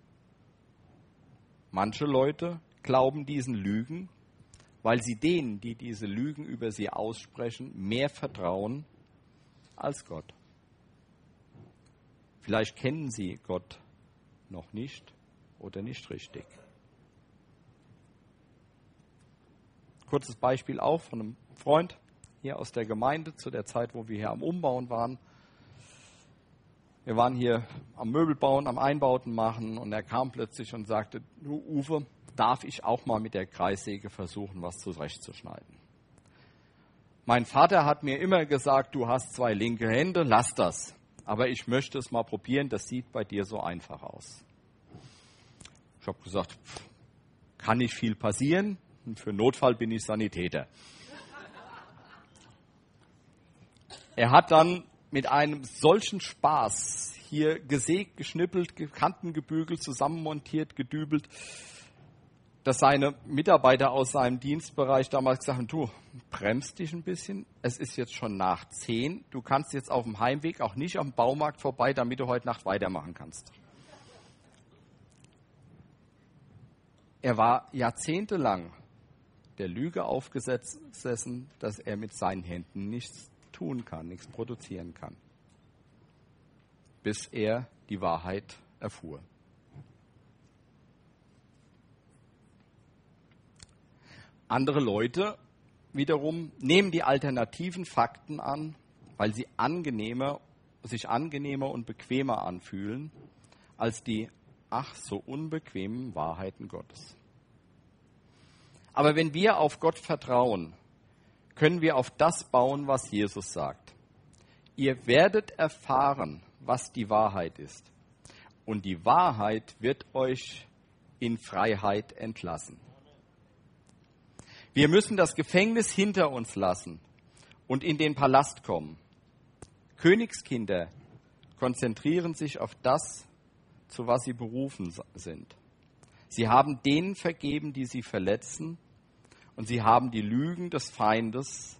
Manche Leute glauben diesen Lügen, weil sie denen, die diese Lügen über sie aussprechen, mehr vertrauen als Gott. Vielleicht kennen sie Gott noch nicht oder nicht richtig. Kurzes Beispiel auch von einem Freund hier aus der Gemeinde zu der Zeit, wo wir hier am Umbauen waren. Wir waren hier am Möbelbauen, am Einbauten machen und er kam plötzlich und sagte, du Uwe, darf ich auch mal mit der Kreissäge versuchen, was zurechtzuschneiden? Mein Vater hat mir immer gesagt, du hast 2 linke Hände, lass das. Aber ich möchte es mal probieren, das sieht bei dir so einfach aus. Ich habe gesagt, kann nicht viel passieren, und für Notfall bin ich Sanitäter. Er hat dann mit einem solchen Spaß hier gesägt, geschnippelt, Kanten gebügelt, zusammenmontiert, gedübelt, dass seine Mitarbeiter aus seinem Dienstbereich damals gesagt haben, du, bremst dich ein bisschen, es ist jetzt schon nach 10, du kannst jetzt auf dem Heimweg auch nicht am Baumarkt vorbei, damit du heute Nacht weitermachen kannst. Er war jahrzehntelang der Lüge aufgesessen, dass er mit seinen Händen nichts tun kann, nichts produzieren kann, bis er die Wahrheit erfuhr. Andere Leute wiederum nehmen die alternativen Fakten an, weil sie sich angenehmer und bequemer anfühlen als die ach so unbequemen Wahrheiten Gottes. Aber wenn wir auf Gott vertrauen, können wir auf das bauen, was Jesus sagt. Ihr werdet erfahren, was die Wahrheit ist. Und die Wahrheit wird euch in Freiheit entlassen. Wir müssen das Gefängnis hinter uns lassen und in den Palast kommen. Königskinder konzentrieren sich auf das, zu was sie berufen sind. Sie haben denen vergeben, die sie verletzen, und sie haben die Lügen des Feindes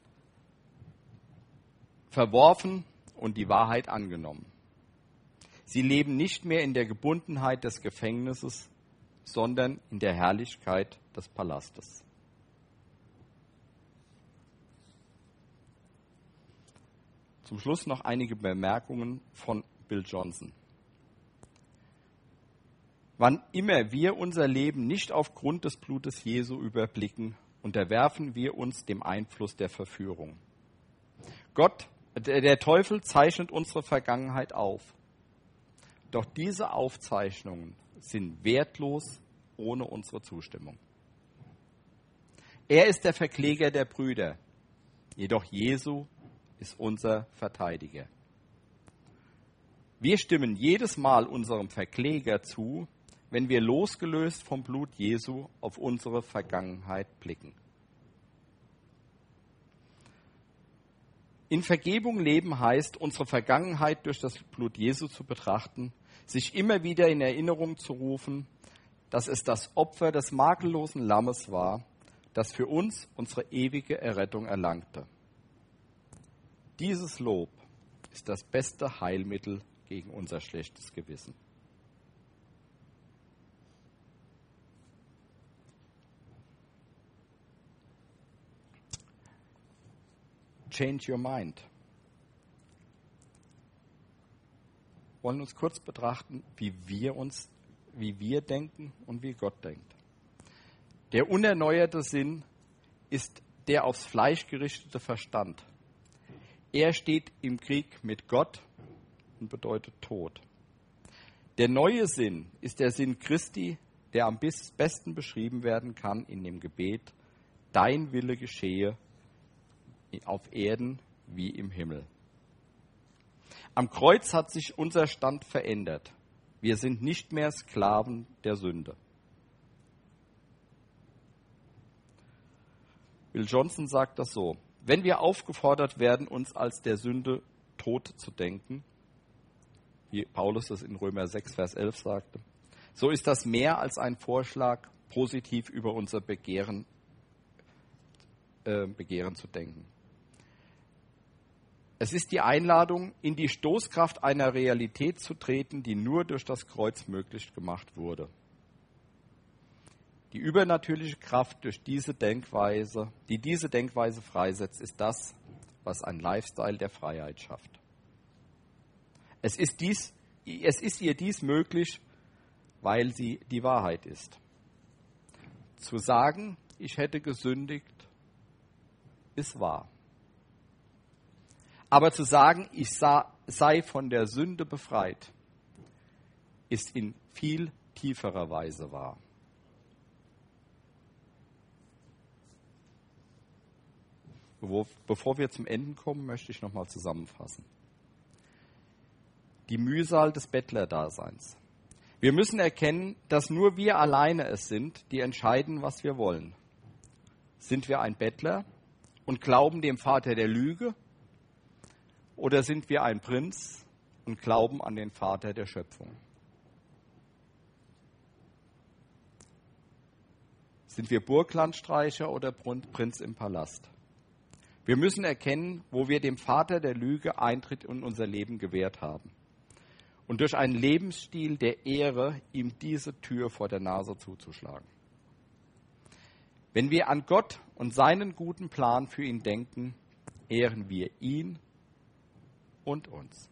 verworfen und die Wahrheit angenommen. Sie leben nicht mehr in der Gebundenheit des Gefängnisses, sondern in der Herrlichkeit des Palastes. Zum Schluss noch einige Bemerkungen von Bill Johnson. Wann immer wir unser Leben nicht aufgrund des Blutes Jesu überblicken, unterwerfen wir uns dem Einfluss der Verführung. Der Teufel zeichnet unsere Vergangenheit auf. Doch diese Aufzeichnungen sind wertlos ohne unsere Zustimmung. Er ist der Verkläger der Brüder, jedoch Jesu ist unser Verteidiger. Wir stimmen jedes Mal unserem Verkläger zu, wenn wir losgelöst vom Blut Jesu auf unsere Vergangenheit blicken. In Vergebung leben heißt, unsere Vergangenheit durch das Blut Jesu zu betrachten, sich immer wieder in Erinnerung zu rufen, dass es das Opfer des makellosen Lammes war, das für uns unsere ewige Errettung erlangte. Dieses Lob ist das beste Heilmittel gegen unser schlechtes Gewissen. Change your mind. Wir wollen uns kurz betrachten, wie wir denken und wie Gott denkt. Der unerneuerte Sinn ist der aufs Fleisch gerichtete Verstand. Er steht im Krieg mit Gott und bedeutet Tod. Der neue Sinn ist der Sinn Christi, der am besten beschrieben werden kann in dem Gebet: Dein Wille geschehe auf Erden wie im Himmel. Am Kreuz hat sich unser Stand verändert. Wir sind nicht mehr Sklaven der Sünde. Bill Johnson sagt das so: Wenn wir aufgefordert werden, uns als der Sünde tot zu denken, wie Paulus es in Römer 6, Vers 11 sagte, so ist das mehr als ein Vorschlag, positiv über unser Begehren zu denken. Es ist die Einladung, in die Stoßkraft einer Realität zu treten, die nur durch das Kreuz möglich gemacht wurde. Die übernatürliche Kraft, die diese Denkweise freisetzt, ist das, was ein Lifestyle der Freiheit schafft. Es ist ihr dies möglich, weil sie die Wahrheit ist. Zu sagen, ich hätte gesündigt, ist wahr. Aber zu sagen, ich sei von der Sünde befreit, ist in viel tieferer Weise wahr. Bevor wir zum Ende kommen, möchte ich nochmal zusammenfassen. Die Mühsal des Bettlerdaseins. Wir müssen erkennen, dass nur wir alleine es sind, die entscheiden, was wir wollen. Sind wir ein Bettler und glauben dem Vater der Lüge? Oder sind wir ein Prinz und glauben an den Vater der Schöpfung? Sind wir Burglandstreicher oder Prinz im Palast? Wir müssen erkennen, wo wir dem Vater der Lüge Eintritt in unser Leben gewährt haben. Und durch einen Lebensstil der Ehre ihm diese Tür vor der Nase zuzuschlagen. Wenn wir an Gott und seinen guten Plan für ihn denken, ehren wir ihn und uns.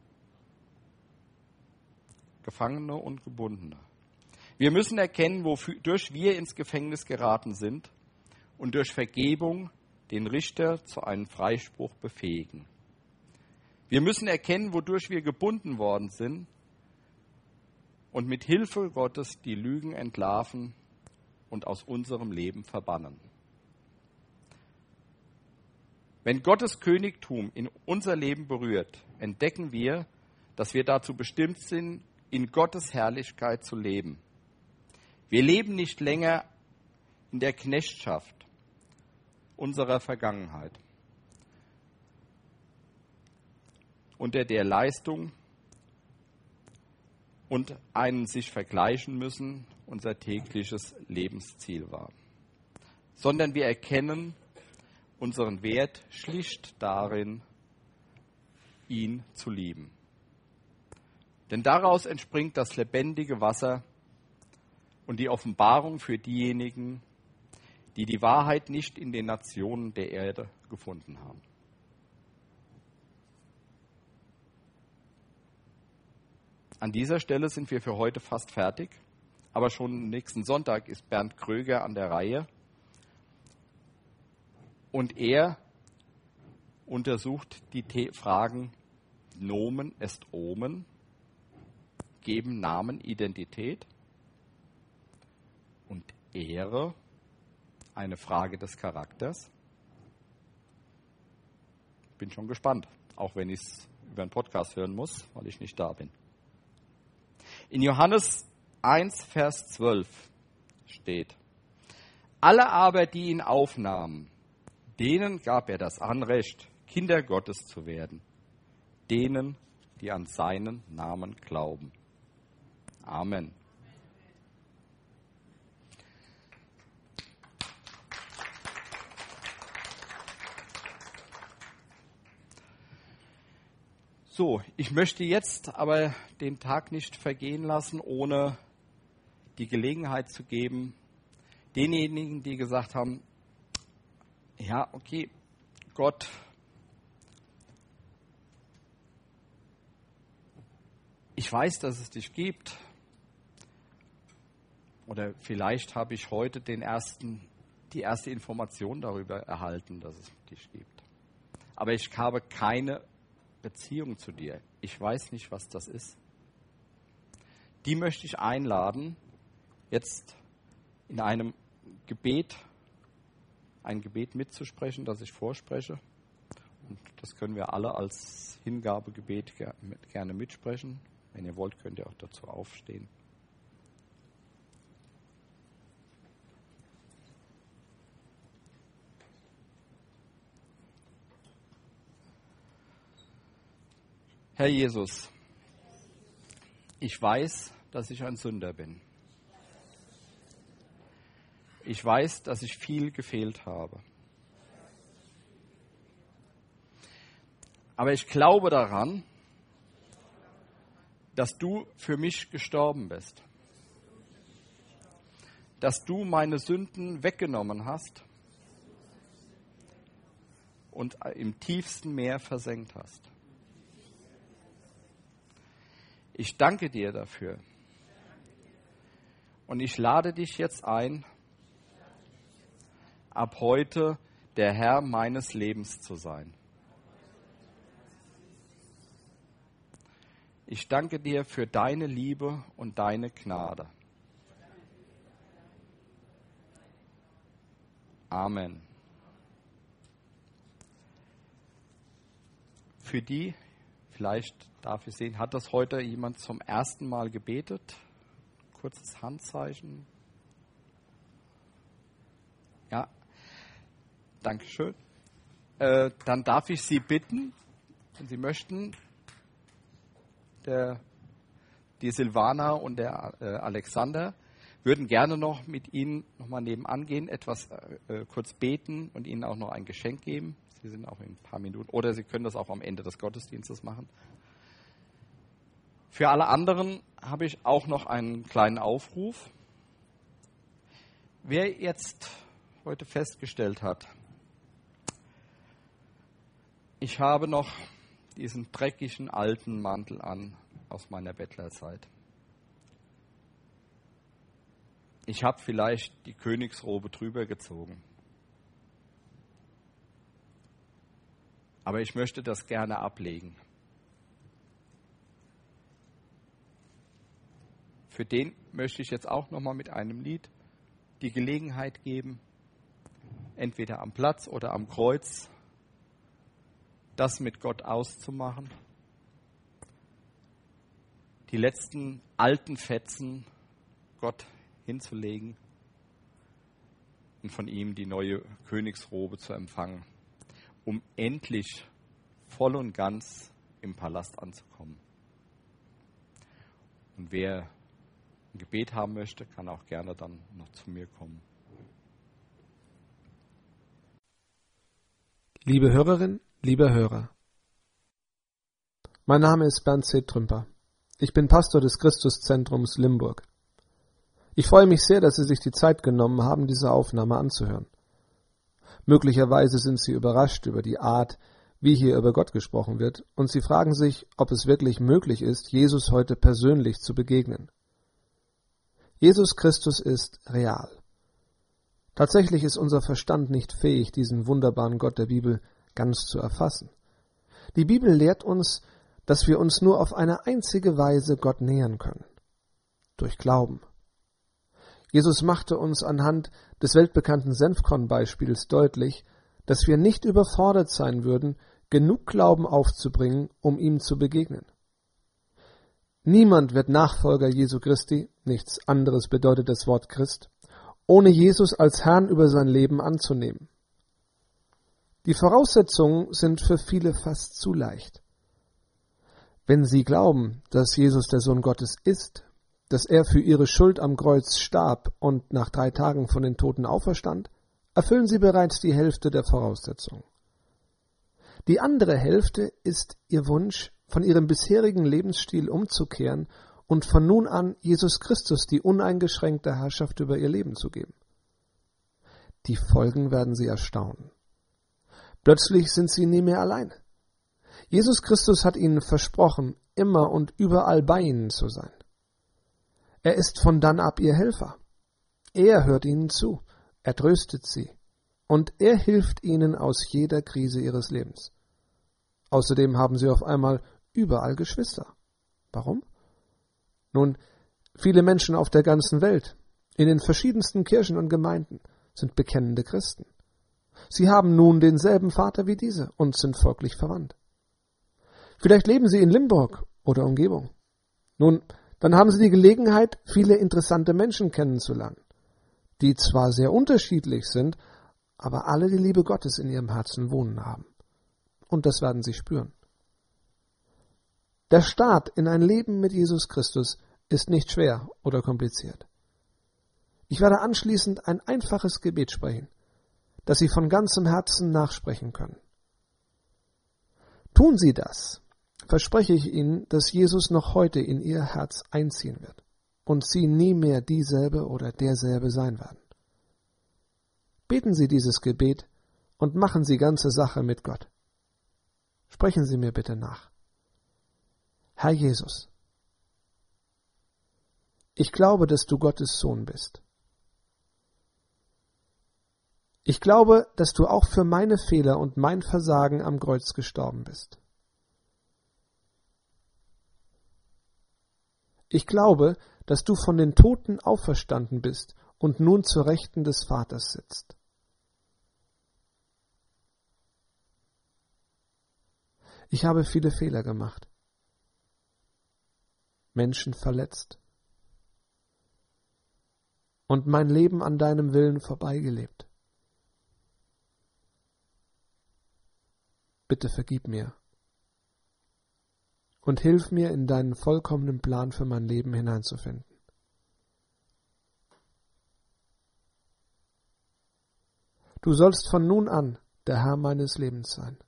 Gefangene und Gebundene. Wir müssen erkennen, wodurch wir ins Gefängnis geraten sind und durch Vergebung den Richter zu einem Freispruch befähigen. Wir müssen erkennen, wodurch wir gebunden worden sind und mit Hilfe Gottes die Lügen entlarven und aus unserem Leben verbannen. Wenn Gottes Königtum in unser Leben berührt, entdecken wir, dass wir dazu bestimmt sind, in Gottes Herrlichkeit zu leben. Wir leben nicht länger in der Knechtschaft unserer Vergangenheit, unter der Leistung und einem sich vergleichen müssen unser tägliches Lebensziel war, sondern wir erkennen unseren Wert schlicht darin, ihn zu lieben. Denn daraus entspringt das lebendige Wasser, und die Offenbarung für diejenigen, die die Wahrheit nicht in den Nationen der Erde gefunden haben. An dieser Stelle sind wir für heute fast fertig, aber schon nächsten Sonntag ist Bernd Kröger an der Reihe und er untersucht die Fragen Nomen est Omen, geben Namen Identität und Ehre, eine Frage des Charakters. Bin schon gespannt, auch wenn ich es über einen Podcast hören muss, weil ich nicht da bin. In Johannes 1, Vers 12 steht: Alle aber, die ihn aufnahmen, denen gab er das Anrecht, Kinder Gottes zu werden, denen, die an seinen Namen glauben. Amen. So, ich möchte jetzt aber den Tag nicht vergehen lassen, ohne die Gelegenheit zu geben, denjenigen, die gesagt haben, ja, okay, Gott, ich weiß, dass es dich gibt, oder vielleicht habe ich heute die erste Information darüber erhalten, dass es dich gibt. Aber ich habe keine Beziehung zu dir. Ich weiß nicht, was das ist. Die möchte ich einladen, jetzt in ein Gebet mitzusprechen, das ich vorspreche. Und das können wir alle als Hingabegebet gerne mitsprechen. Wenn ihr wollt, könnt ihr auch dazu aufstehen. Herr Jesus, ich weiß, dass ich ein Sünder bin. Ich weiß, dass ich viel gefehlt habe. Aber ich glaube daran, dass du für mich gestorben bist. Dass du meine Sünden weggenommen hast und im tiefsten Meer versenkt hast. Ich danke dir dafür. Und ich lade dich jetzt ein, ab heute der Herr meines Lebens zu sein. Ich danke dir für deine Liebe und deine Gnade. Amen. Für die, vielleicht darf ich sehen, hat das heute jemand zum ersten Mal gebetet? Kurzes Handzeichen. Ja, Dankeschön. Dann darf ich Sie bitten, wenn Sie möchten, die Silvana und der Alexander würden gerne noch mit Ihnen nochmal nebenan gehen, etwas kurz beten und Ihnen auch noch ein Geschenk geben. Sie sind auch in ein paar Minuten. Oder Sie können das auch am Ende des Gottesdienstes machen. Für alle anderen habe ich auch noch einen kleinen Aufruf. Wer jetzt heute festgestellt hat, ich habe noch diesen dreckigen alten Mantel an aus meiner Bettlerzeit. Ich habe vielleicht die Königsrobe drüber gezogen. Aber ich möchte das gerne ablegen. Für den möchte ich jetzt auch nochmal mit einem Lied die Gelegenheit geben, entweder am Platz oder am Kreuz, das mit Gott auszumachen, die letzten alten Fetzen Gott hinzulegen und von ihm die neue Königsrobe zu empfangen, um endlich voll und ganz im Palast anzukommen. Und wer ein Gebet haben möchte, kann auch gerne dann noch zu mir kommen. Liebe Hörerin, lieber Hörer, mein Name ist Bernd C. Trümper. Ich bin Pastor des Christuszentrums Limburg. Ich freue mich sehr, dass Sie sich die Zeit genommen haben, diese Aufnahme anzuhören. Möglicherweise sind Sie überrascht über die Art, wie hier über Gott gesprochen wird, und Sie fragen sich, ob es wirklich möglich ist, Jesus heute persönlich zu begegnen. Jesus Christus ist real. Tatsächlich ist unser Verstand nicht fähig, diesen wunderbaren Gott der Bibel ganz zu erfassen. Die Bibel lehrt uns, dass wir uns nur auf eine einzige Weise Gott nähern können: durch Glauben. Jesus machte uns anhand des weltbekannten Senfkorn-Beispiels deutlich, dass wir nicht überfordert sein würden, genug Glauben aufzubringen, um ihm zu begegnen. Niemand wird Nachfolger Jesu Christi, nichts anderes bedeutet das Wort Christ, ohne Jesus als Herrn über sein Leben anzunehmen. Die Voraussetzungen sind für viele fast zu leicht. Wenn sie glauben, dass Jesus der Sohn Gottes ist, dass er für ihre Schuld am Kreuz starb und nach 3 Tagen von den Toten auferstand, erfüllen sie bereits die Hälfte der Voraussetzungen. Die andere Hälfte ist ihr Wunsch, von ihrem bisherigen Lebensstil umzukehren und von nun an Jesus Christus die uneingeschränkte Herrschaft über ihr Leben zu geben. Die Folgen werden sie erstaunen. Plötzlich sind sie nie mehr allein. Jesus Christus hat ihnen versprochen, immer und überall bei ihnen zu sein. Er ist von dann ab ihr Helfer. Er hört ihnen zu, er tröstet sie und er hilft ihnen aus jeder Krise ihres Lebens. Außerdem haben sie auf einmal überall Geschwister. Warum? Nun, viele Menschen auf der ganzen Welt, in den verschiedensten Kirchen und Gemeinden, sind bekennende Christen. Sie haben nun denselben Vater wie diese und sind folglich verwandt. Vielleicht leben sie in Limburg oder Umgebung. Nun, dann haben sie die Gelegenheit, viele interessante Menschen kennenzulernen, die zwar sehr unterschiedlich sind, aber alle die Liebe Gottes in ihrem Herzen wohnen haben. Und das werden sie spüren. Der Start in ein Leben mit Jesus Christus ist nicht schwer oder kompliziert. Ich werde anschließend ein einfaches Gebet sprechen, das Sie von ganzem Herzen nachsprechen können. Tun Sie das, verspreche ich Ihnen, dass Jesus noch heute in Ihr Herz einziehen wird und Sie nie mehr dieselbe oder derselbe sein werden. Beten Sie dieses Gebet und machen Sie ganze Sache mit Gott. Sprechen Sie mir bitte nach. Herr Jesus, ich glaube, dass du Gottes Sohn bist. Ich glaube, dass du auch für meine Fehler und mein Versagen am Kreuz gestorben bist. Ich glaube, dass du von den Toten auferstanden bist und nun zur Rechten des Vaters sitzt. Ich habe viele Fehler gemacht, Menschen verletzt und mein Leben an deinem Willen vorbeigelebt. Bitte vergib mir und hilf mir, in deinen vollkommenen Plan für mein Leben hineinzufinden. Du sollst von nun an der Herr meines Lebens sein.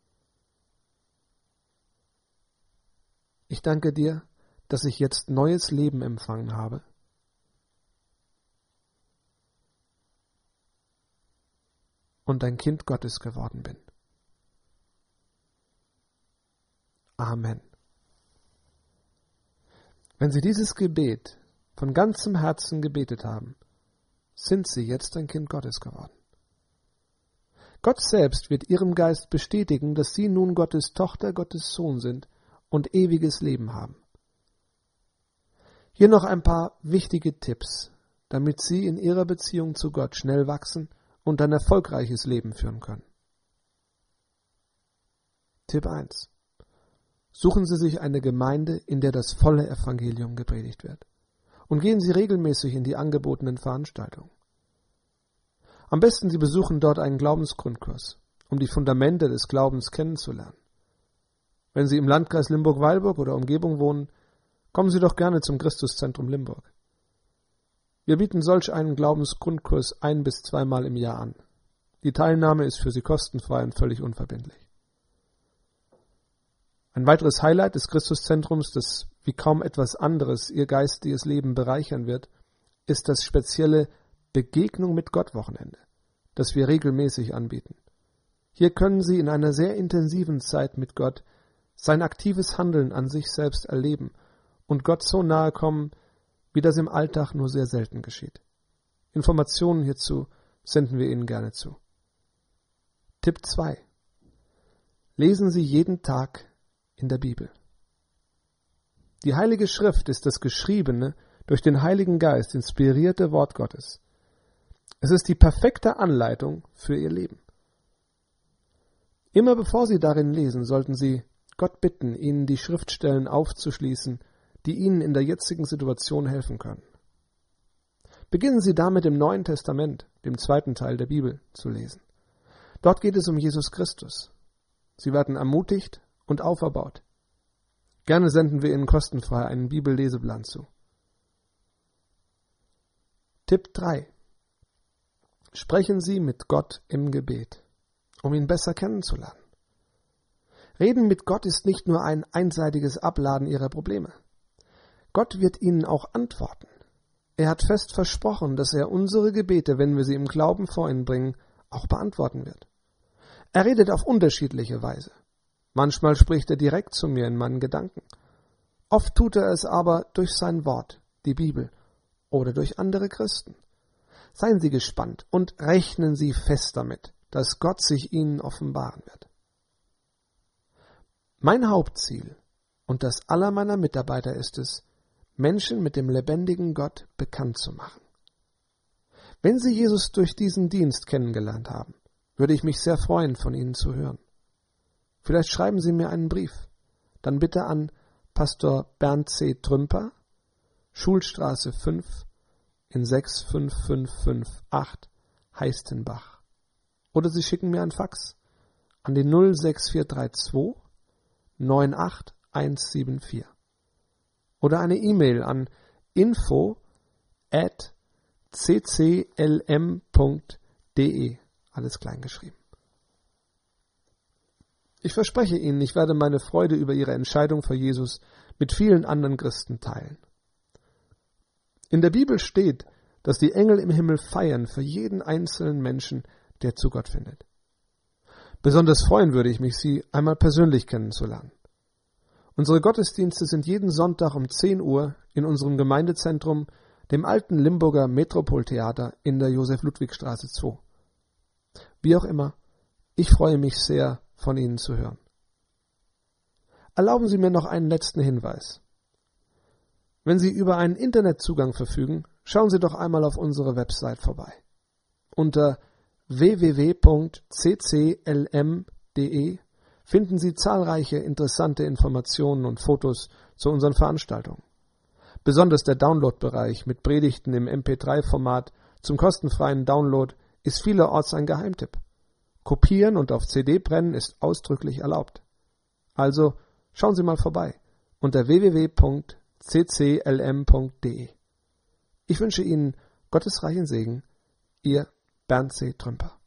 Ich danke dir, dass ich jetzt neues Leben empfangen habe. Und ein Kind Gottes geworden bin. Amen. Wenn Sie dieses Gebet von ganzem Herzen gebetet haben, sind Sie jetzt ein Kind Gottes geworden. Gott selbst wird Ihrem Geist bestätigen, dass Sie nun Gottes Tochter, Gottes Sohn sind und ewiges Leben haben. Hier noch ein paar wichtige Tipps, damit Sie in Ihrer Beziehung zu Gott schnell wachsen und ein erfolgreiches Leben führen können. Tipp 1. Suchen Sie sich eine Gemeinde, in der das volle Evangelium gepredigt wird. Und gehen Sie regelmäßig in die angebotenen Veranstaltungen. Am besten Sie besuchen dort einen Glaubensgrundkurs, um die Fundamente des Glaubens kennenzulernen. Wenn Sie im Landkreis Limburg-Weilburg oder Umgebung wohnen, kommen Sie doch gerne zum Christuszentrum Limburg. Wir bieten solch einen Glaubensgrundkurs 1- bis 2-mal im Jahr an. Die Teilnahme ist für Sie kostenfrei und völlig unverbindlich. Ein weiteres Highlight des Christuszentrums, das wie kaum etwas anderes Ihr geistiges Leben bereichern wird, ist das spezielle Begegnung mit Gott Wochenende, das wir regelmäßig anbieten. Hier können Sie in einer sehr intensiven Zeit mit Gott sein aktives Handeln an sich selbst erleben und Gott so nahe kommen, wie das im Alltag nur sehr selten geschieht. Informationen hierzu senden wir Ihnen gerne zu. Tipp 2. Lesen Sie jeden Tag in der Bibel. Die Heilige Schrift ist das geschriebene, durch den Heiligen Geist inspirierte Wort Gottes. Es ist die perfekte Anleitung für Ihr Leben. Immer bevor Sie darin lesen, sollten Sie Gott bitten, Ihnen die Schriftstellen aufzuschließen, die Ihnen in der jetzigen Situation helfen können. Beginnen Sie damit im Neuen Testament, dem zweiten Teil der Bibel, zu lesen. Dort geht es um Jesus Christus. Sie werden ermutigt und auferbaut. Gerne senden wir Ihnen kostenfrei einen Bibelleseplan zu. Tipp 3. Sprechen Sie mit Gott im Gebet, um ihn besser kennenzulernen. Reden mit Gott ist nicht nur ein einseitiges Abladen Ihrer Probleme. Gott wird Ihnen auch antworten. Er hat fest versprochen, dass er unsere Gebete, wenn wir sie im Glauben vor ihn bringen, auch beantworten wird. Er redet auf unterschiedliche Weise. Manchmal spricht er direkt zu mir in meinen Gedanken. Oft tut er es aber durch sein Wort, die Bibel, oder durch andere Christen. Seien Sie gespannt und rechnen Sie fest damit, dass Gott sich Ihnen offenbaren wird. Mein Hauptziel und das aller meiner Mitarbeiter ist es, Menschen mit dem lebendigen Gott bekannt zu machen. Wenn Sie Jesus durch diesen Dienst kennengelernt haben, würde ich mich sehr freuen, von Ihnen zu hören. Vielleicht schreiben Sie mir einen Brief, dann bitte an Pastor Bernd C. Trümper, Schulstraße 5 in 65558 Heistenbach. Oder Sie schicken mir ein Fax an die 06432 98174. Oder eine E-Mail an info@cclm.de, alles klein geschrieben. Ich verspreche Ihnen, ich werde meine Freude über Ihre Entscheidung für Jesus mit vielen anderen Christen teilen. In der Bibel steht, dass die Engel im Himmel feiern für jeden einzelnen Menschen, der zu Gott findet. Besonders freuen würde ich mich, Sie einmal persönlich kennenzulernen. Unsere Gottesdienste sind jeden Sonntag um 10 Uhr in unserem Gemeindezentrum, dem alten Limburger Metropoltheater in der Josef-Ludwig-Straße 2. Wie auch immer, ich freue mich sehr, von Ihnen zu hören. Erlauben Sie mir noch einen letzten Hinweis. Wenn Sie über einen Internetzugang verfügen, schauen Sie doch einmal auf unsere Website vorbei. Unter www.cclm.de finden Sie zahlreiche interessante Informationen und Fotos zu unseren Veranstaltungen. Besonders der Download-Bereich mit Predigten im MP3-Format zum kostenfreien Download ist vielerorts ein Geheimtipp. Kopieren und auf CD brennen ist ausdrücklich erlaubt. Also schauen Sie mal vorbei unter www.cclm.de. Ich wünsche Ihnen Gottes reichen Segen, Ihr Bernd C. Trümper.